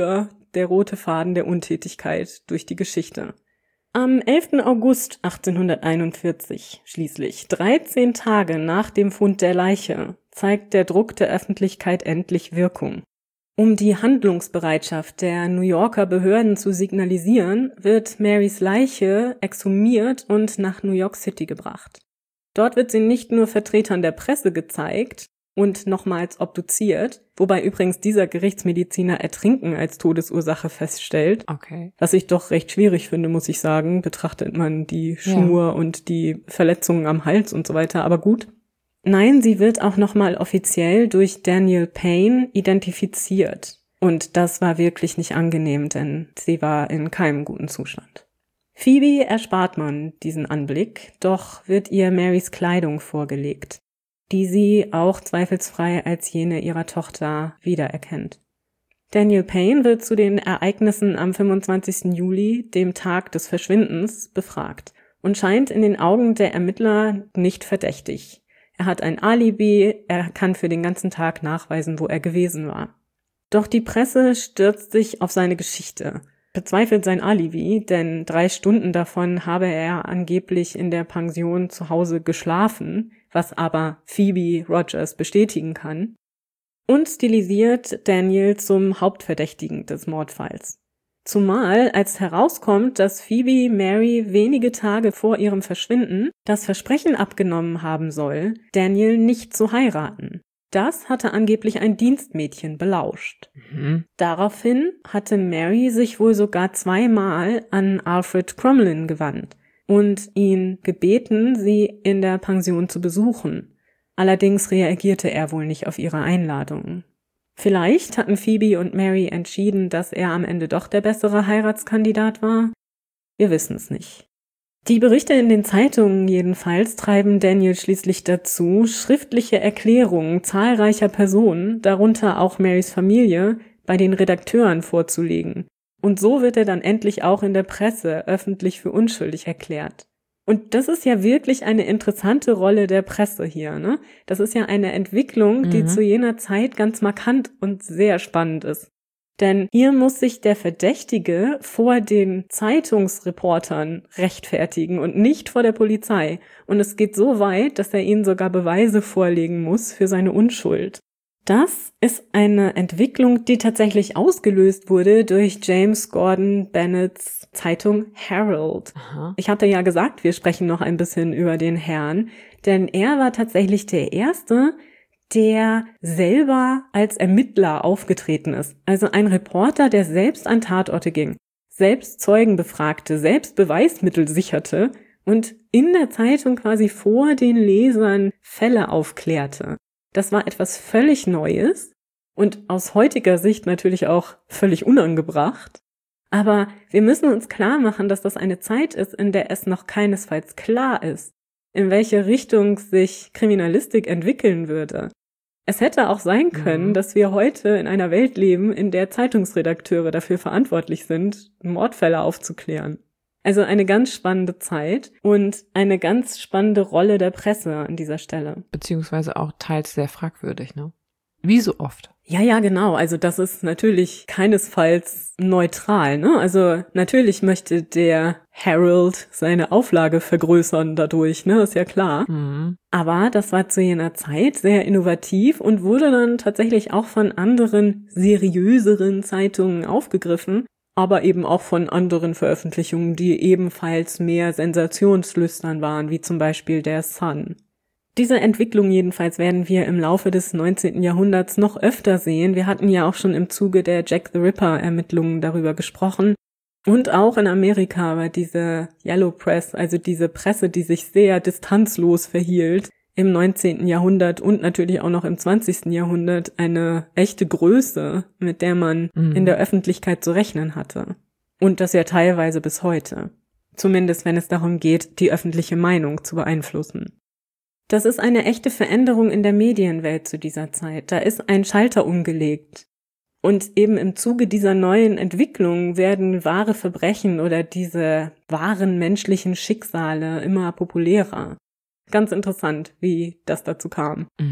der rote Faden der Untätigkeit durch die Geschichte. Am elften August achtzehnhunderteinundvierzig schließlich, dreizehn Tage nach dem Fund der Leiche, zeigt der Druck der Öffentlichkeit endlich Wirkung. Um die Handlungsbereitschaft der New Yorker Behörden zu signalisieren, wird Marys Leiche exhumiert und nach New York City gebracht. Dort wird sie nicht nur Vertretern der Presse gezeigt und nochmals obduziert, wobei übrigens dieser Gerichtsmediziner Ertrinken als Todesursache feststellt. Okay. Was ich doch recht schwierig finde, muss ich sagen, betrachtet man die Schnur ja. und die Verletzungen am Hals und so weiter, aber gut. Nein, sie wird auch nochmal offiziell durch Daniel Payne identifiziert. Und das war wirklich nicht angenehm, denn sie war in keinem guten Zustand. Phoebe erspart man diesen Anblick, doch wird ihr Marys Kleidung vorgelegt, die sie auch zweifelsfrei als jene ihrer Tochter wiedererkennt. Daniel Payne wird zu den Ereignissen am fünfundzwanzigsten Juli, dem Tag des Verschwindens, befragt und scheint in den Augen der Ermittler nicht verdächtig. Er hat ein Alibi, er kann für den ganzen Tag nachweisen, wo er gewesen war. Doch die Presse stürzt sich auf seine Geschichte, bezweifelt sein Alibi, denn drei Stunden davon habe er angeblich in der Pension zu Hause geschlafen, was aber Phoebe Rogers bestätigen kann, und stilisiert Daniel zum Hauptverdächtigen des Mordfalls. Zumal, als herauskommt, dass Phoebe Mary wenige Tage vor ihrem Verschwinden das Versprechen abgenommen haben soll, Daniel nicht zu heiraten. Das hatte angeblich ein Dienstmädchen belauscht. Mhm. Daraufhin hatte Mary sich wohl sogar zweimal an Alfred Crumlin gewandt und ihn gebeten, sie in der Pension zu besuchen. Allerdings reagierte er wohl nicht auf ihre Einladung. Vielleicht hatten Phoebe und Mary entschieden, dass er am Ende doch der bessere Heiratskandidat war. Wir wissen es nicht. Die Berichte in den Zeitungen jedenfalls treiben Daniel schließlich dazu, schriftliche Erklärungen zahlreicher Personen, darunter auch Marys Familie, bei den Redakteuren vorzulegen. Und so wird er dann endlich auch in der Presse öffentlich für unschuldig erklärt. Und das ist ja wirklich eine interessante Rolle der Presse hier, ne? Das ist ja eine Entwicklung, die mhm. zu jener Zeit ganz markant und sehr spannend ist. Denn hier muss sich der Verdächtige vor den Zeitungsreportern rechtfertigen und nicht vor der Polizei. Und es geht so weit, dass er ihnen sogar Beweise vorlegen muss für seine Unschuld. Das ist eine Entwicklung, die tatsächlich ausgelöst wurde durch James Gordon Bennetts Zeitung Herald. Aha. Ich hatte ja gesagt, wir sprechen noch ein bisschen über den Herrn, denn er war tatsächlich der Erste, der selber als Ermittler aufgetreten ist. Also ein Reporter, der selbst an Tatorte ging, selbst Zeugen befragte, selbst Beweismittel sicherte und in der Zeitung quasi vor den Lesern Fälle aufklärte. Das war etwas völlig Neues und aus heutiger Sicht natürlich auch völlig unangebracht. Aber wir müssen uns klar machen, dass das eine Zeit ist, in der es noch keinesfalls klar ist, in welche Richtung sich Kriminalistik entwickeln würde. Es hätte auch sein können, mhm. dass wir heute in einer Welt leben, in der Zeitungsredakteure dafür verantwortlich sind, Mordfälle aufzuklären. Also eine ganz spannende Zeit und eine ganz spannende Rolle der Presse an dieser Stelle. Beziehungsweise auch teils sehr fragwürdig, ne? Wie so oft. Ja, ja, genau. Also das ist natürlich keinesfalls neutral, ne? Also natürlich möchte der Herald seine Auflage vergrößern dadurch, ne? Ist ja klar. Mhm. Aber das war zu jener Zeit sehr innovativ und wurde dann tatsächlich auch von anderen seriöseren Zeitungen aufgegriffen, aber eben auch von anderen Veröffentlichungen, die ebenfalls mehr sensationslüstern waren, wie zum Beispiel der Sun. Diese Entwicklung jedenfalls werden wir im Laufe des neunzehnten Jahrhunderts noch öfter sehen. Wir hatten ja auch schon im Zuge der Jack the Ripper-Ermittlungen darüber gesprochen. Und auch in Amerika war diese Yellow Press, also diese Presse, die sich sehr distanzlos verhielt, im neunzehnten Jahrhundert und natürlich auch noch im zwanzigsten Jahrhundert eine echte Größe, mit der man mhm. in der Öffentlichkeit zu rechnen hatte. Und das ja teilweise bis heute. Zumindest wenn es darum geht, die öffentliche Meinung zu beeinflussen. Das ist eine echte Veränderung in der Medienwelt zu dieser Zeit. Da ist ein Schalter umgelegt. Und eben im Zuge dieser neuen Entwicklung werden wahre Verbrechen oder diese wahren menschlichen Schicksale immer populärer. Ganz interessant, wie das dazu kam. Mhm.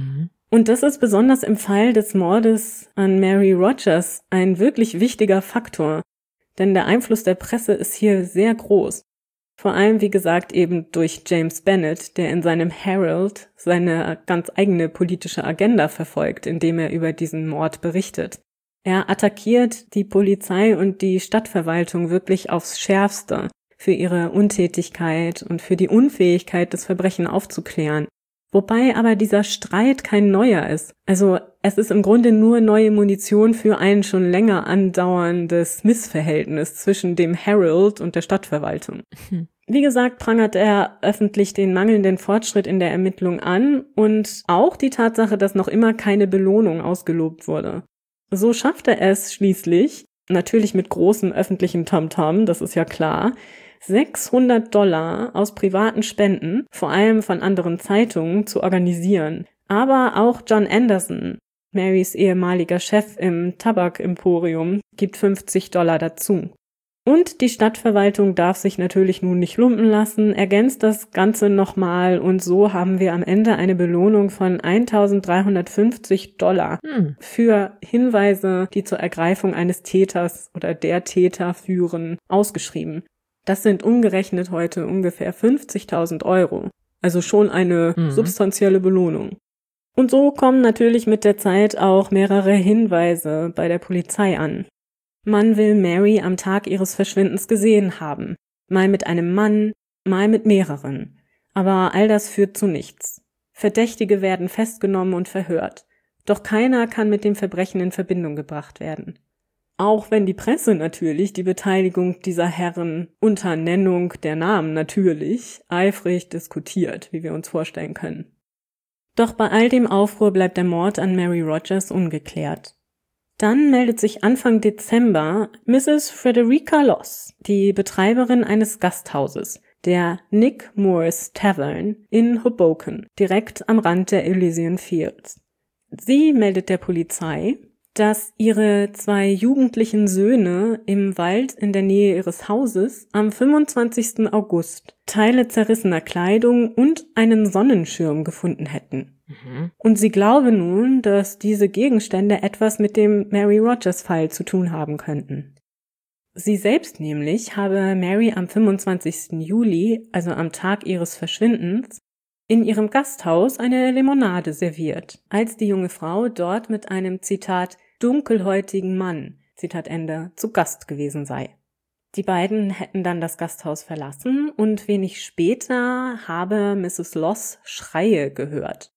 Und das ist besonders im Fall des Mordes an Mary Rogers ein wirklich wichtiger Faktor, denn der Einfluss der Presse ist hier sehr groß. Vor allem, wie gesagt, eben durch James Bennet, der in seinem Herald seine ganz eigene politische Agenda verfolgt, indem er über diesen Mord berichtet. Er attackiert die Polizei und die Stadtverwaltung wirklich aufs Schärfste für ihre Untätigkeit und für die Unfähigkeit, das Verbrechen aufzuklären. Wobei aber dieser Streit kein neuer ist. Also es ist im Grunde nur neue Munition für ein schon länger andauerndes Missverhältnis zwischen dem Herald und der Stadtverwaltung. Hm. Wie gesagt, prangert er öffentlich den mangelnden Fortschritt in der Ermittlung an und auch die Tatsache, dass noch immer keine Belohnung ausgelobt wurde. So schafft er es schließlich, natürlich mit großem öffentlichem Tamtam, das ist ja klar, sechshundert Dollar aus privaten Spenden, vor allem von anderen Zeitungen, zu organisieren. Aber auch John Anderson, Marys ehemaliger Chef im Tabakemporium, gibt fünfzig Dollar dazu. Und die Stadtverwaltung darf sich natürlich nun nicht lumpen lassen, ergänzt das Ganze nochmal und so haben wir am Ende eine Belohnung von eintausenddreihundertfünfzig Dollar hm. für Hinweise, die zur Ergreifung eines Täters oder der Täter führen, ausgeschrieben. Das sind umgerechnet heute ungefähr fünfzigtausend Euro, also schon eine mhm. substanzielle Belohnung. Und so kommen natürlich mit der Zeit auch mehrere Hinweise bei der Polizei an. Man will Mary am Tag ihres Verschwindens gesehen haben, mal mit einem Mann, mal mit mehreren. Aber all das führt zu nichts. Verdächtige werden festgenommen und verhört, doch keiner kann mit dem Verbrechen in Verbindung gebracht werden. Auch wenn die Presse natürlich die Beteiligung dieser Herren unter Nennung der Namen natürlich eifrig diskutiert, wie wir uns vorstellen können. Doch bei all dem Aufruhr bleibt der Mord an Mary Rogers ungeklärt. Dann meldet sich Anfang Dezember Misses Frederica Loss, die Betreiberin eines Gasthauses, der Nick Moore's Tavern in Hoboken, direkt am Rand der Elysian Fields. Sie meldet der Polizei, dass ihre zwei jugendlichen Söhne im Wald in der Nähe ihres Hauses am fünfundzwanzigsten August Teile zerrissener Kleidung und einen Sonnenschirm gefunden hätten. Mhm. Und sie glaube nun, dass diese Gegenstände etwas mit dem Mary Rogers-Fall zu tun haben könnten. Sie selbst nämlich habe Mary am fünfundzwanzigsten Juli, also am Tag ihres Verschwindens, in ihrem Gasthaus eine Limonade serviert, als die junge Frau dort mit einem, Zitat, dunkelhäutigen Mann, Zitat Ende, zu Gast gewesen sei. Die beiden hätten dann das Gasthaus verlassen und wenig später habe Misses Loss Schreie gehört.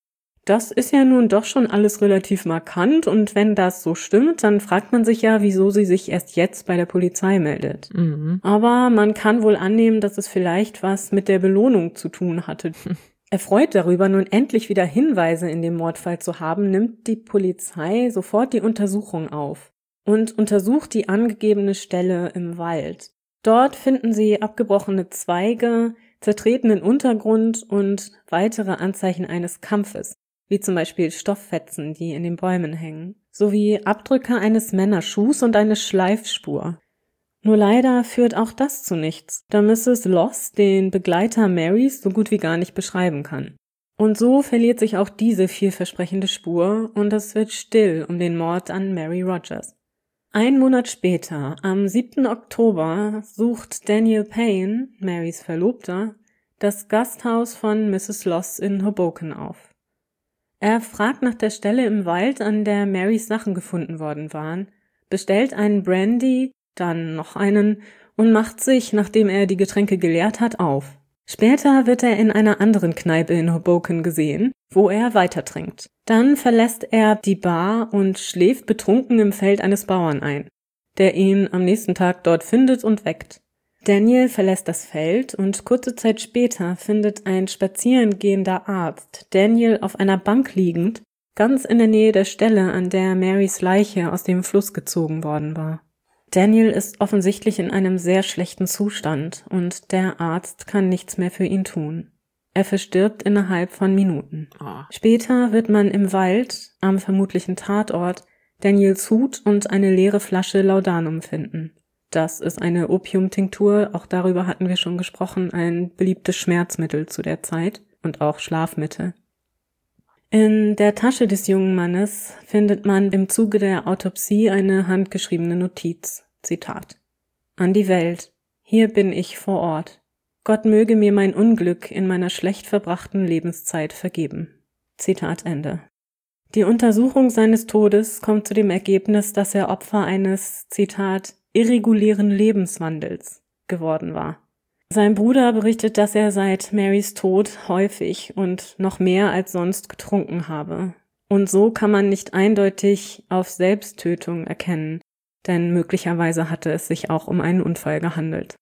Das ist ja nun doch schon alles relativ markant und wenn das so stimmt, dann fragt man sich ja, wieso sie sich erst jetzt bei der Polizei meldet. Mhm. Aber man kann wohl annehmen, dass es vielleicht was mit der Belohnung zu tun hatte. Erfreut darüber, nun endlich wieder Hinweise in dem Mordfall zu haben, nimmt die Polizei sofort die Untersuchung auf und untersucht die angegebene Stelle im Wald. Dort finden sie abgebrochene Zweige, zertretenen Untergrund und weitere Anzeichen eines Kampfes, wie zum Beispiel Stofffetzen, die in den Bäumen hängen, sowie Abdrücke eines Männerschuhs und eine Schleifspur. Nur leider führt auch das zu nichts, da Misses Loss den Begleiter Marys so gut wie gar nicht beschreiben kann. Und so verliert sich auch diese vielversprechende Spur und es wird still um den Mord an Mary Rogers. Ein Monat später, am siebten Oktober, sucht Daniel Payne, Marys Verlobter, das Gasthaus von Misses Loss in Hoboken auf. Er fragt nach der Stelle im Wald, an der Marys Sachen gefunden worden waren, bestellt einen Brandy, dann noch einen und macht sich, nachdem er die Getränke geleert hat, auf. Später wird er in einer anderen Kneipe in Hoboken gesehen, wo er weiter trinkt. Dann verlässt er die Bar und schläft betrunken im Feld eines Bauern ein, der ihn am nächsten Tag dort findet und weckt. Daniel verlässt das Feld und kurze Zeit später findet ein spazierengehender Arzt Daniel auf einer Bank liegend, ganz in der Nähe der Stelle, an der Marys Leiche aus dem Fluss gezogen worden war. Daniel ist offensichtlich in einem sehr schlechten Zustand und der Arzt kann nichts mehr für ihn tun. Er verstirbt innerhalb von Minuten. Oh. Später wird man im Wald, am vermutlichen Tatort, Daniels Hut und eine leere Flasche Laudanum finden. Das ist eine Opiumtinktur, auch darüber hatten wir schon gesprochen, ein beliebtes Schmerzmittel zu der Zeit und auch Schlafmittel. In der Tasche des jungen Mannes findet man im Zuge der Autopsie eine handgeschriebene Notiz. Zitat: An die Welt. Hier bin ich vor Ort. Gott möge mir mein Unglück in meiner schlecht verbrachten Lebenszeit vergeben. Zitat Ende. Die Untersuchung seines Todes kommt zu dem Ergebnis, dass er Opfer eines, Zitat, irregulären Lebenswandels geworden war. Sein Bruder berichtet, dass er seit Marys Tod häufig und noch mehr als sonst getrunken habe. Und so kann man nicht eindeutig auf Selbsttötung erkennen, denn möglicherweise hatte es sich auch um einen Unfall gehandelt.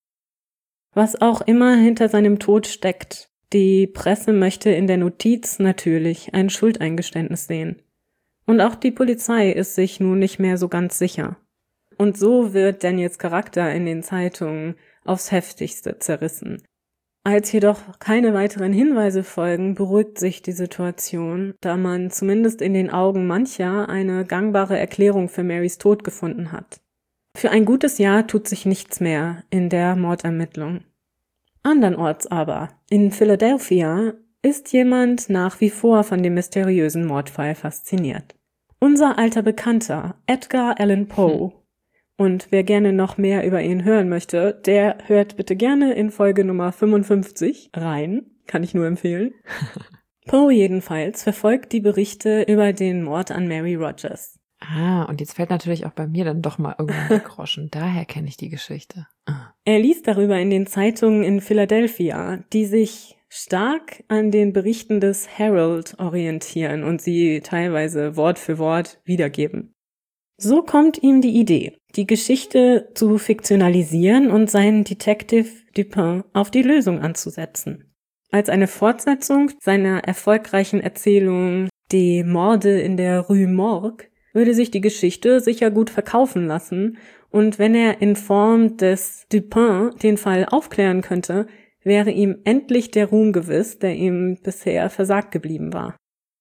Was auch immer hinter seinem Tod steckt, die Presse möchte in der Notiz natürlich ein Schuldeingeständnis sehen. Und auch die Polizei ist sich nun nicht mehr so ganz sicher. Und so wird Daniels Charakter in den Zeitungen aufs Heftigste zerrissen. Als jedoch keine weiteren Hinweise folgen, beruhigt sich die Situation, da man zumindest in den Augen mancher eine gangbare Erklärung für Marys Tod gefunden hat. Für ein gutes Jahr tut sich nichts mehr in der Mordermittlung. Andernorts aber, in Philadelphia, ist jemand nach wie vor von dem mysteriösen Mordfall fasziniert. Unser alter Bekannter, Edgar Allan Poe. Hm. Und wer gerne noch mehr über ihn hören möchte, der hört bitte gerne in Folge Nummer fünfundfünfzig rein. Kann ich nur empfehlen. Poe jedenfalls verfolgt die Berichte über den Mord an Mary Rogers. Ah, und jetzt fällt natürlich auch bei mir dann doch mal irgendwann der Groschen. Daher kenne ich die Geschichte. Ah. Er liest darüber in den Zeitungen in Philadelphia, die sich stark an den Berichten des Herald orientieren und sie teilweise Wort für Wort wiedergeben. So kommt ihm die Idee, die Geschichte zu fiktionalisieren und seinen Detective Dupin auf die Lösung anzusetzen. Als eine Fortsetzung seiner erfolgreichen Erzählung Die Morde in der Rue Morgue würde sich die Geschichte sicher gut verkaufen lassen, und wenn er in Form des Dupin den Fall aufklären könnte, wäre ihm endlich der Ruhm gewiss, der ihm bisher versagt geblieben war.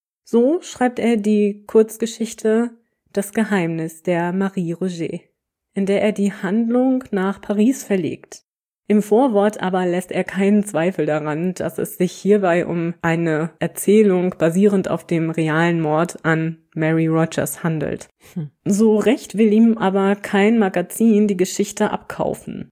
So schreibt er die Kurzgeschichte Das Geheimnis der Marie Roget, in der er die Handlung nach Paris verlegt. Im Vorwort aber lässt er keinen Zweifel daran, dass es sich hierbei um eine Erzählung basierend auf dem realen Mord an Mary Rogers handelt. Hm. So recht will ihm aber kein Magazin die Geschichte abkaufen.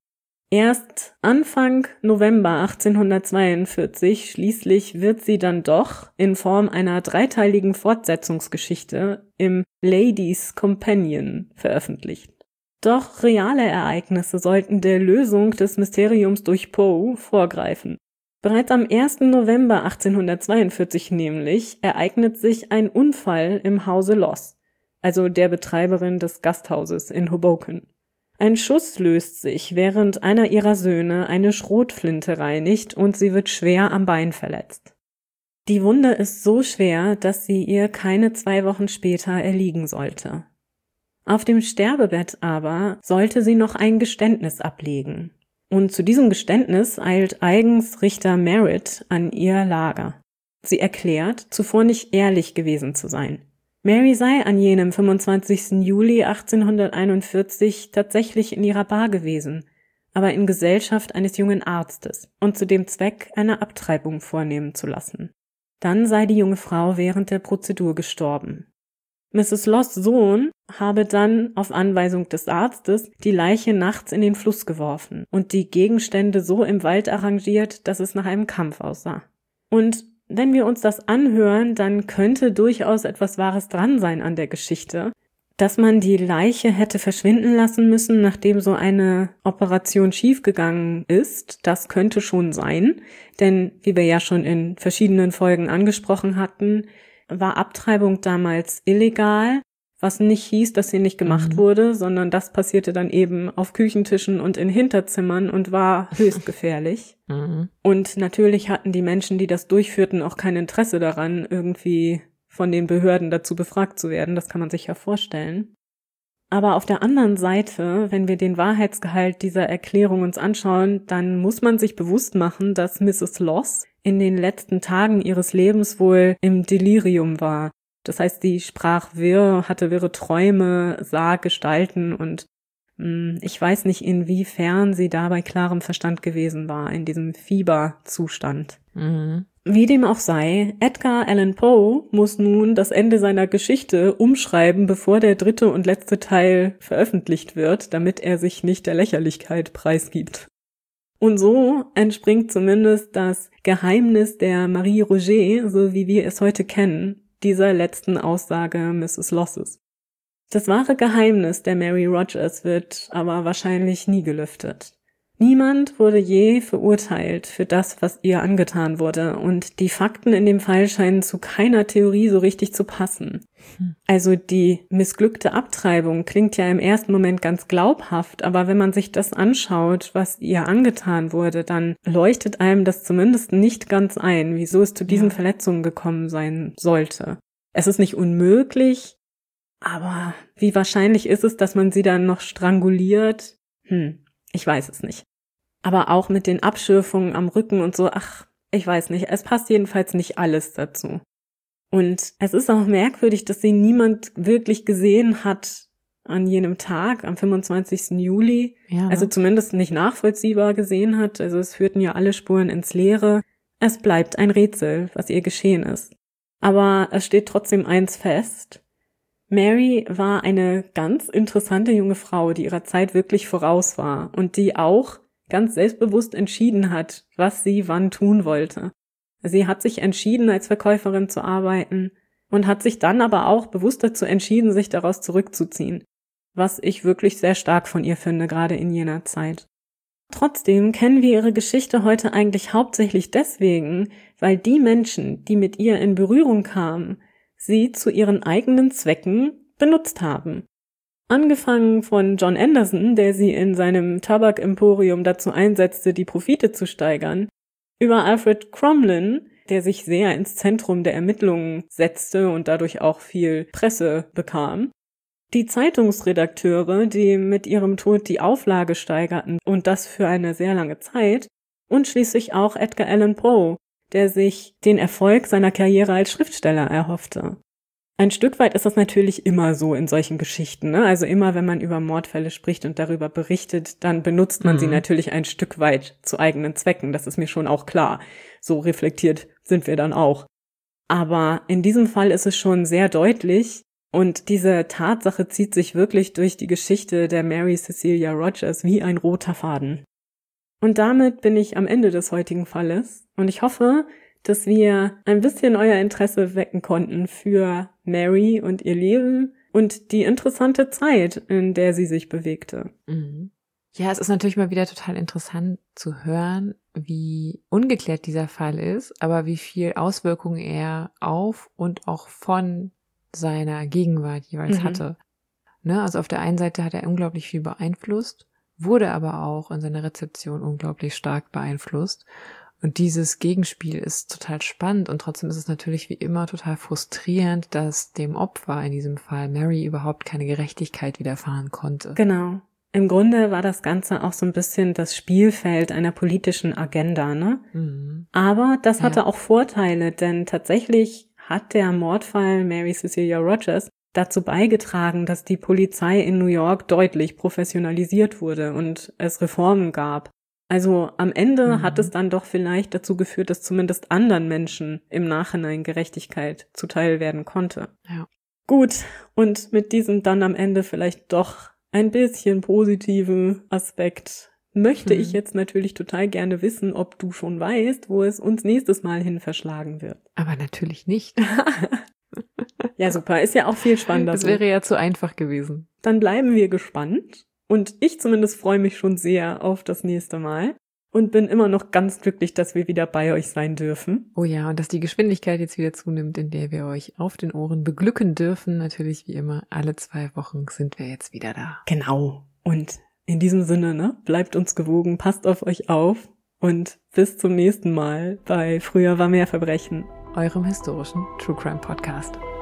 Erst Anfang November achtzehnhundertzweiundvierzig schließlich wird sie dann doch in Form einer dreiteiligen Fortsetzungsgeschichte im Ladies' Companion veröffentlicht. Doch reale Ereignisse sollten der Lösung des Mysteriums durch Poe vorgreifen. Bereits am ersten November achtzehnhundertzweiundvierzig nämlich ereignet sich ein Unfall im Hause Loss, also der Betreiberin des Gasthauses in Hoboken. Ein Schuss löst sich, während einer ihrer Söhne eine Schrotflinte reinigt, und sie wird schwer am Bein verletzt. Die Wunde ist so schwer, dass sie ihr keine zwei Wochen später erliegen sollte. Auf dem Sterbebett aber sollte sie noch ein Geständnis ablegen. Und zu diesem Geständnis eilt eigens Richter Merritt an ihr Lager. Sie erklärt, zuvor nicht ehrlich gewesen zu sein. Mary sei an jenem fünfundzwanzigsten Juli achtzehnhunderteinundvierzig tatsächlich in ihrer Bar gewesen, aber in Gesellschaft eines jungen Arztes und zu dem Zweck, eine Abtreibung vornehmen zu lassen. Dann sei die junge Frau während der Prozedur gestorben. Misses Loss' Sohn habe dann auf Anweisung des Arztes die Leiche nachts in den Fluss geworfen und die Gegenstände so im Wald arrangiert, dass es nach einem Kampf aussah. Und wenn wir uns das anhören, dann könnte durchaus etwas Wahres dran sein an der Geschichte. Dass man die Leiche hätte verschwinden lassen müssen, nachdem so eine Operation schiefgegangen ist, das könnte schon sein. Denn, wie wir ja schon in verschiedenen Folgen angesprochen hatten, war Abtreibung damals illegal, was nicht hieß, dass sie nicht gemacht mhm. wurde, sondern das passierte dann eben auf Küchentischen und in Hinterzimmern und war höchst gefährlich. Mhm. Und natürlich hatten die Menschen, die das durchführten, auch kein Interesse daran, irgendwie von den Behörden dazu befragt zu werden. Das kann man sich ja vorstellen. Aber auf der anderen Seite, wenn wir den Wahrheitsgehalt dieser Erklärung uns anschauen, dann muss man sich bewusst machen, dass Misses Loss in den letzten Tagen ihres Lebens wohl im Delirium war. Das heißt, sie sprach wirr, hatte wirre Träume, sah Gestalten und mh, ich weiß nicht, inwiefern sie da bei klarem Verstand gewesen war, in diesem Fieberzustand. Mhm. Wie dem auch sei, Edgar Allan Poe muss nun das Ende seiner Geschichte umschreiben, bevor der dritte und letzte Teil veröffentlicht wird, damit er sich nicht der Lächerlichkeit preisgibt. Und so entspringt zumindest das Geheimnis der Marie Roget, so wie wir es heute kennen, dieser letzten Aussage Misses Losses. Das wahre Geheimnis der Mary Rogers wird aber wahrscheinlich nie gelüftet. Niemand wurde je verurteilt für das, was ihr angetan wurde, und die Fakten in dem Fall scheinen zu keiner Theorie so richtig zu passen. Also die missglückte Abtreibung klingt ja im ersten Moment ganz glaubhaft, aber wenn man sich das anschaut, was ihr angetan wurde, dann leuchtet einem das zumindest nicht ganz ein, wieso es zu diesen ja. Verletzungen gekommen sein sollte. Es ist nicht unmöglich, aber wie wahrscheinlich ist es, dass man sie dann noch stranguliert? Hm, ich weiß es nicht. Aber auch mit den Abschürfungen am Rücken und so, ach, ich weiß nicht, es passt jedenfalls nicht alles dazu. Und es ist auch merkwürdig, dass sie niemand wirklich gesehen hat an jenem Tag, am fünfundzwanzigsten Juli. Ja. Also zumindest nicht nachvollziehbar gesehen hat. Also es führten ja alle Spuren ins Leere. Es bleibt ein Rätsel, was ihr geschehen ist. Aber es steht trotzdem eins fest. Mary war eine ganz interessante junge Frau, die ihrer Zeit wirklich voraus war und die auch ganz selbstbewusst entschieden hat, was sie wann tun wollte. Sie hat sich entschieden, als Verkäuferin zu arbeiten und hat sich dann aber auch bewusst dazu entschieden, sich daraus zurückzuziehen, was ich wirklich sehr stark von ihr finde, gerade in jener Zeit. Trotzdem kennen wir ihre Geschichte heute eigentlich hauptsächlich deswegen, weil die Menschen, die mit ihr in Berührung kamen, sie zu ihren eigenen Zwecken benutzt haben. Angefangen von John Anderson, der sie in seinem Tabakemporium dazu einsetzte, die Profite zu steigern, über Alfred Cromlin, der sich sehr ins Zentrum der Ermittlungen setzte und dadurch auch viel Presse bekam, die Zeitungsredakteure, die mit ihrem Tod die Auflage steigerten und das für eine sehr lange Zeit, und schließlich auch Edgar Allan Poe, der sich den Erfolg seiner Karriere als Schriftsteller erhoffte. Ein Stück weit ist das natürlich immer so in solchen Geschichten, ne? Also immer, wenn man über Mordfälle spricht und darüber berichtet, dann benutzt man mhm. sie natürlich ein Stück weit zu eigenen Zwecken. Das ist mir schon auch klar. So reflektiert sind wir dann auch. Aber in diesem Fall ist es schon sehr deutlich und diese Tatsache zieht sich wirklich durch die Geschichte der Mary Cecilia Rogers wie ein roter Faden. Und damit bin ich am Ende des heutigen Falles und ich hoffe, dass wir ein bisschen euer Interesse wecken konnten für Mary und ihr Leben und die interessante Zeit, in der sie sich bewegte. Mhm. Ja, es ist natürlich mal wieder total interessant zu hören, wie ungeklärt dieser Fall ist, aber wie viel Auswirkungen er auf und auch von seiner Gegenwart jeweils mhm. hatte. Ne, also auf der einen Seite hat er unglaublich viel beeinflusst, wurde aber auch in seiner Rezeption unglaublich stark beeinflusst. Und dieses Gegenspiel ist total spannend und trotzdem ist es natürlich wie immer total frustrierend, dass dem Opfer, in diesem Fall Mary, überhaupt keine Gerechtigkeit widerfahren konnte. Genau. Im Grunde war das Ganze auch so ein bisschen das Spielfeld einer politischen Agenda, ne? Mhm. Aber das hatte ja. auch Vorteile, denn tatsächlich hat der Mordfall Mary Cecilia Rogers dazu beigetragen, dass die Polizei in New York deutlich professionalisiert wurde und es Reformen gab. Also am Ende mhm. hat es dann doch vielleicht dazu geführt, dass zumindest anderen Menschen im Nachhinein Gerechtigkeit zuteil werden konnte. Ja. Gut, und mit diesem dann am Ende vielleicht doch ein bisschen positiven Aspekt möchte mhm. ich jetzt natürlich total gerne wissen, ob du schon weißt, wo es uns nächstes Mal hin verschlagen wird. Aber natürlich nicht. Ja, super. Ist ja auch viel spannender. Das wäre ja zu einfach gewesen. Dann bleiben wir gespannt. Und ich zumindest freue mich schon sehr auf das nächste Mal und bin immer noch ganz glücklich, dass wir wieder bei euch sein dürfen. Oh ja, und dass die Geschwindigkeit jetzt wieder zunimmt, in der wir euch auf den Ohren beglücken dürfen. Natürlich wie immer, alle zwei Wochen sind wir jetzt wieder da. Genau. Und in diesem Sinne, ne, bleibt uns gewogen, passt auf euch auf und bis zum nächsten Mal bei Früher war mehr Verbrechen, eurem historischen True Crime Podcast.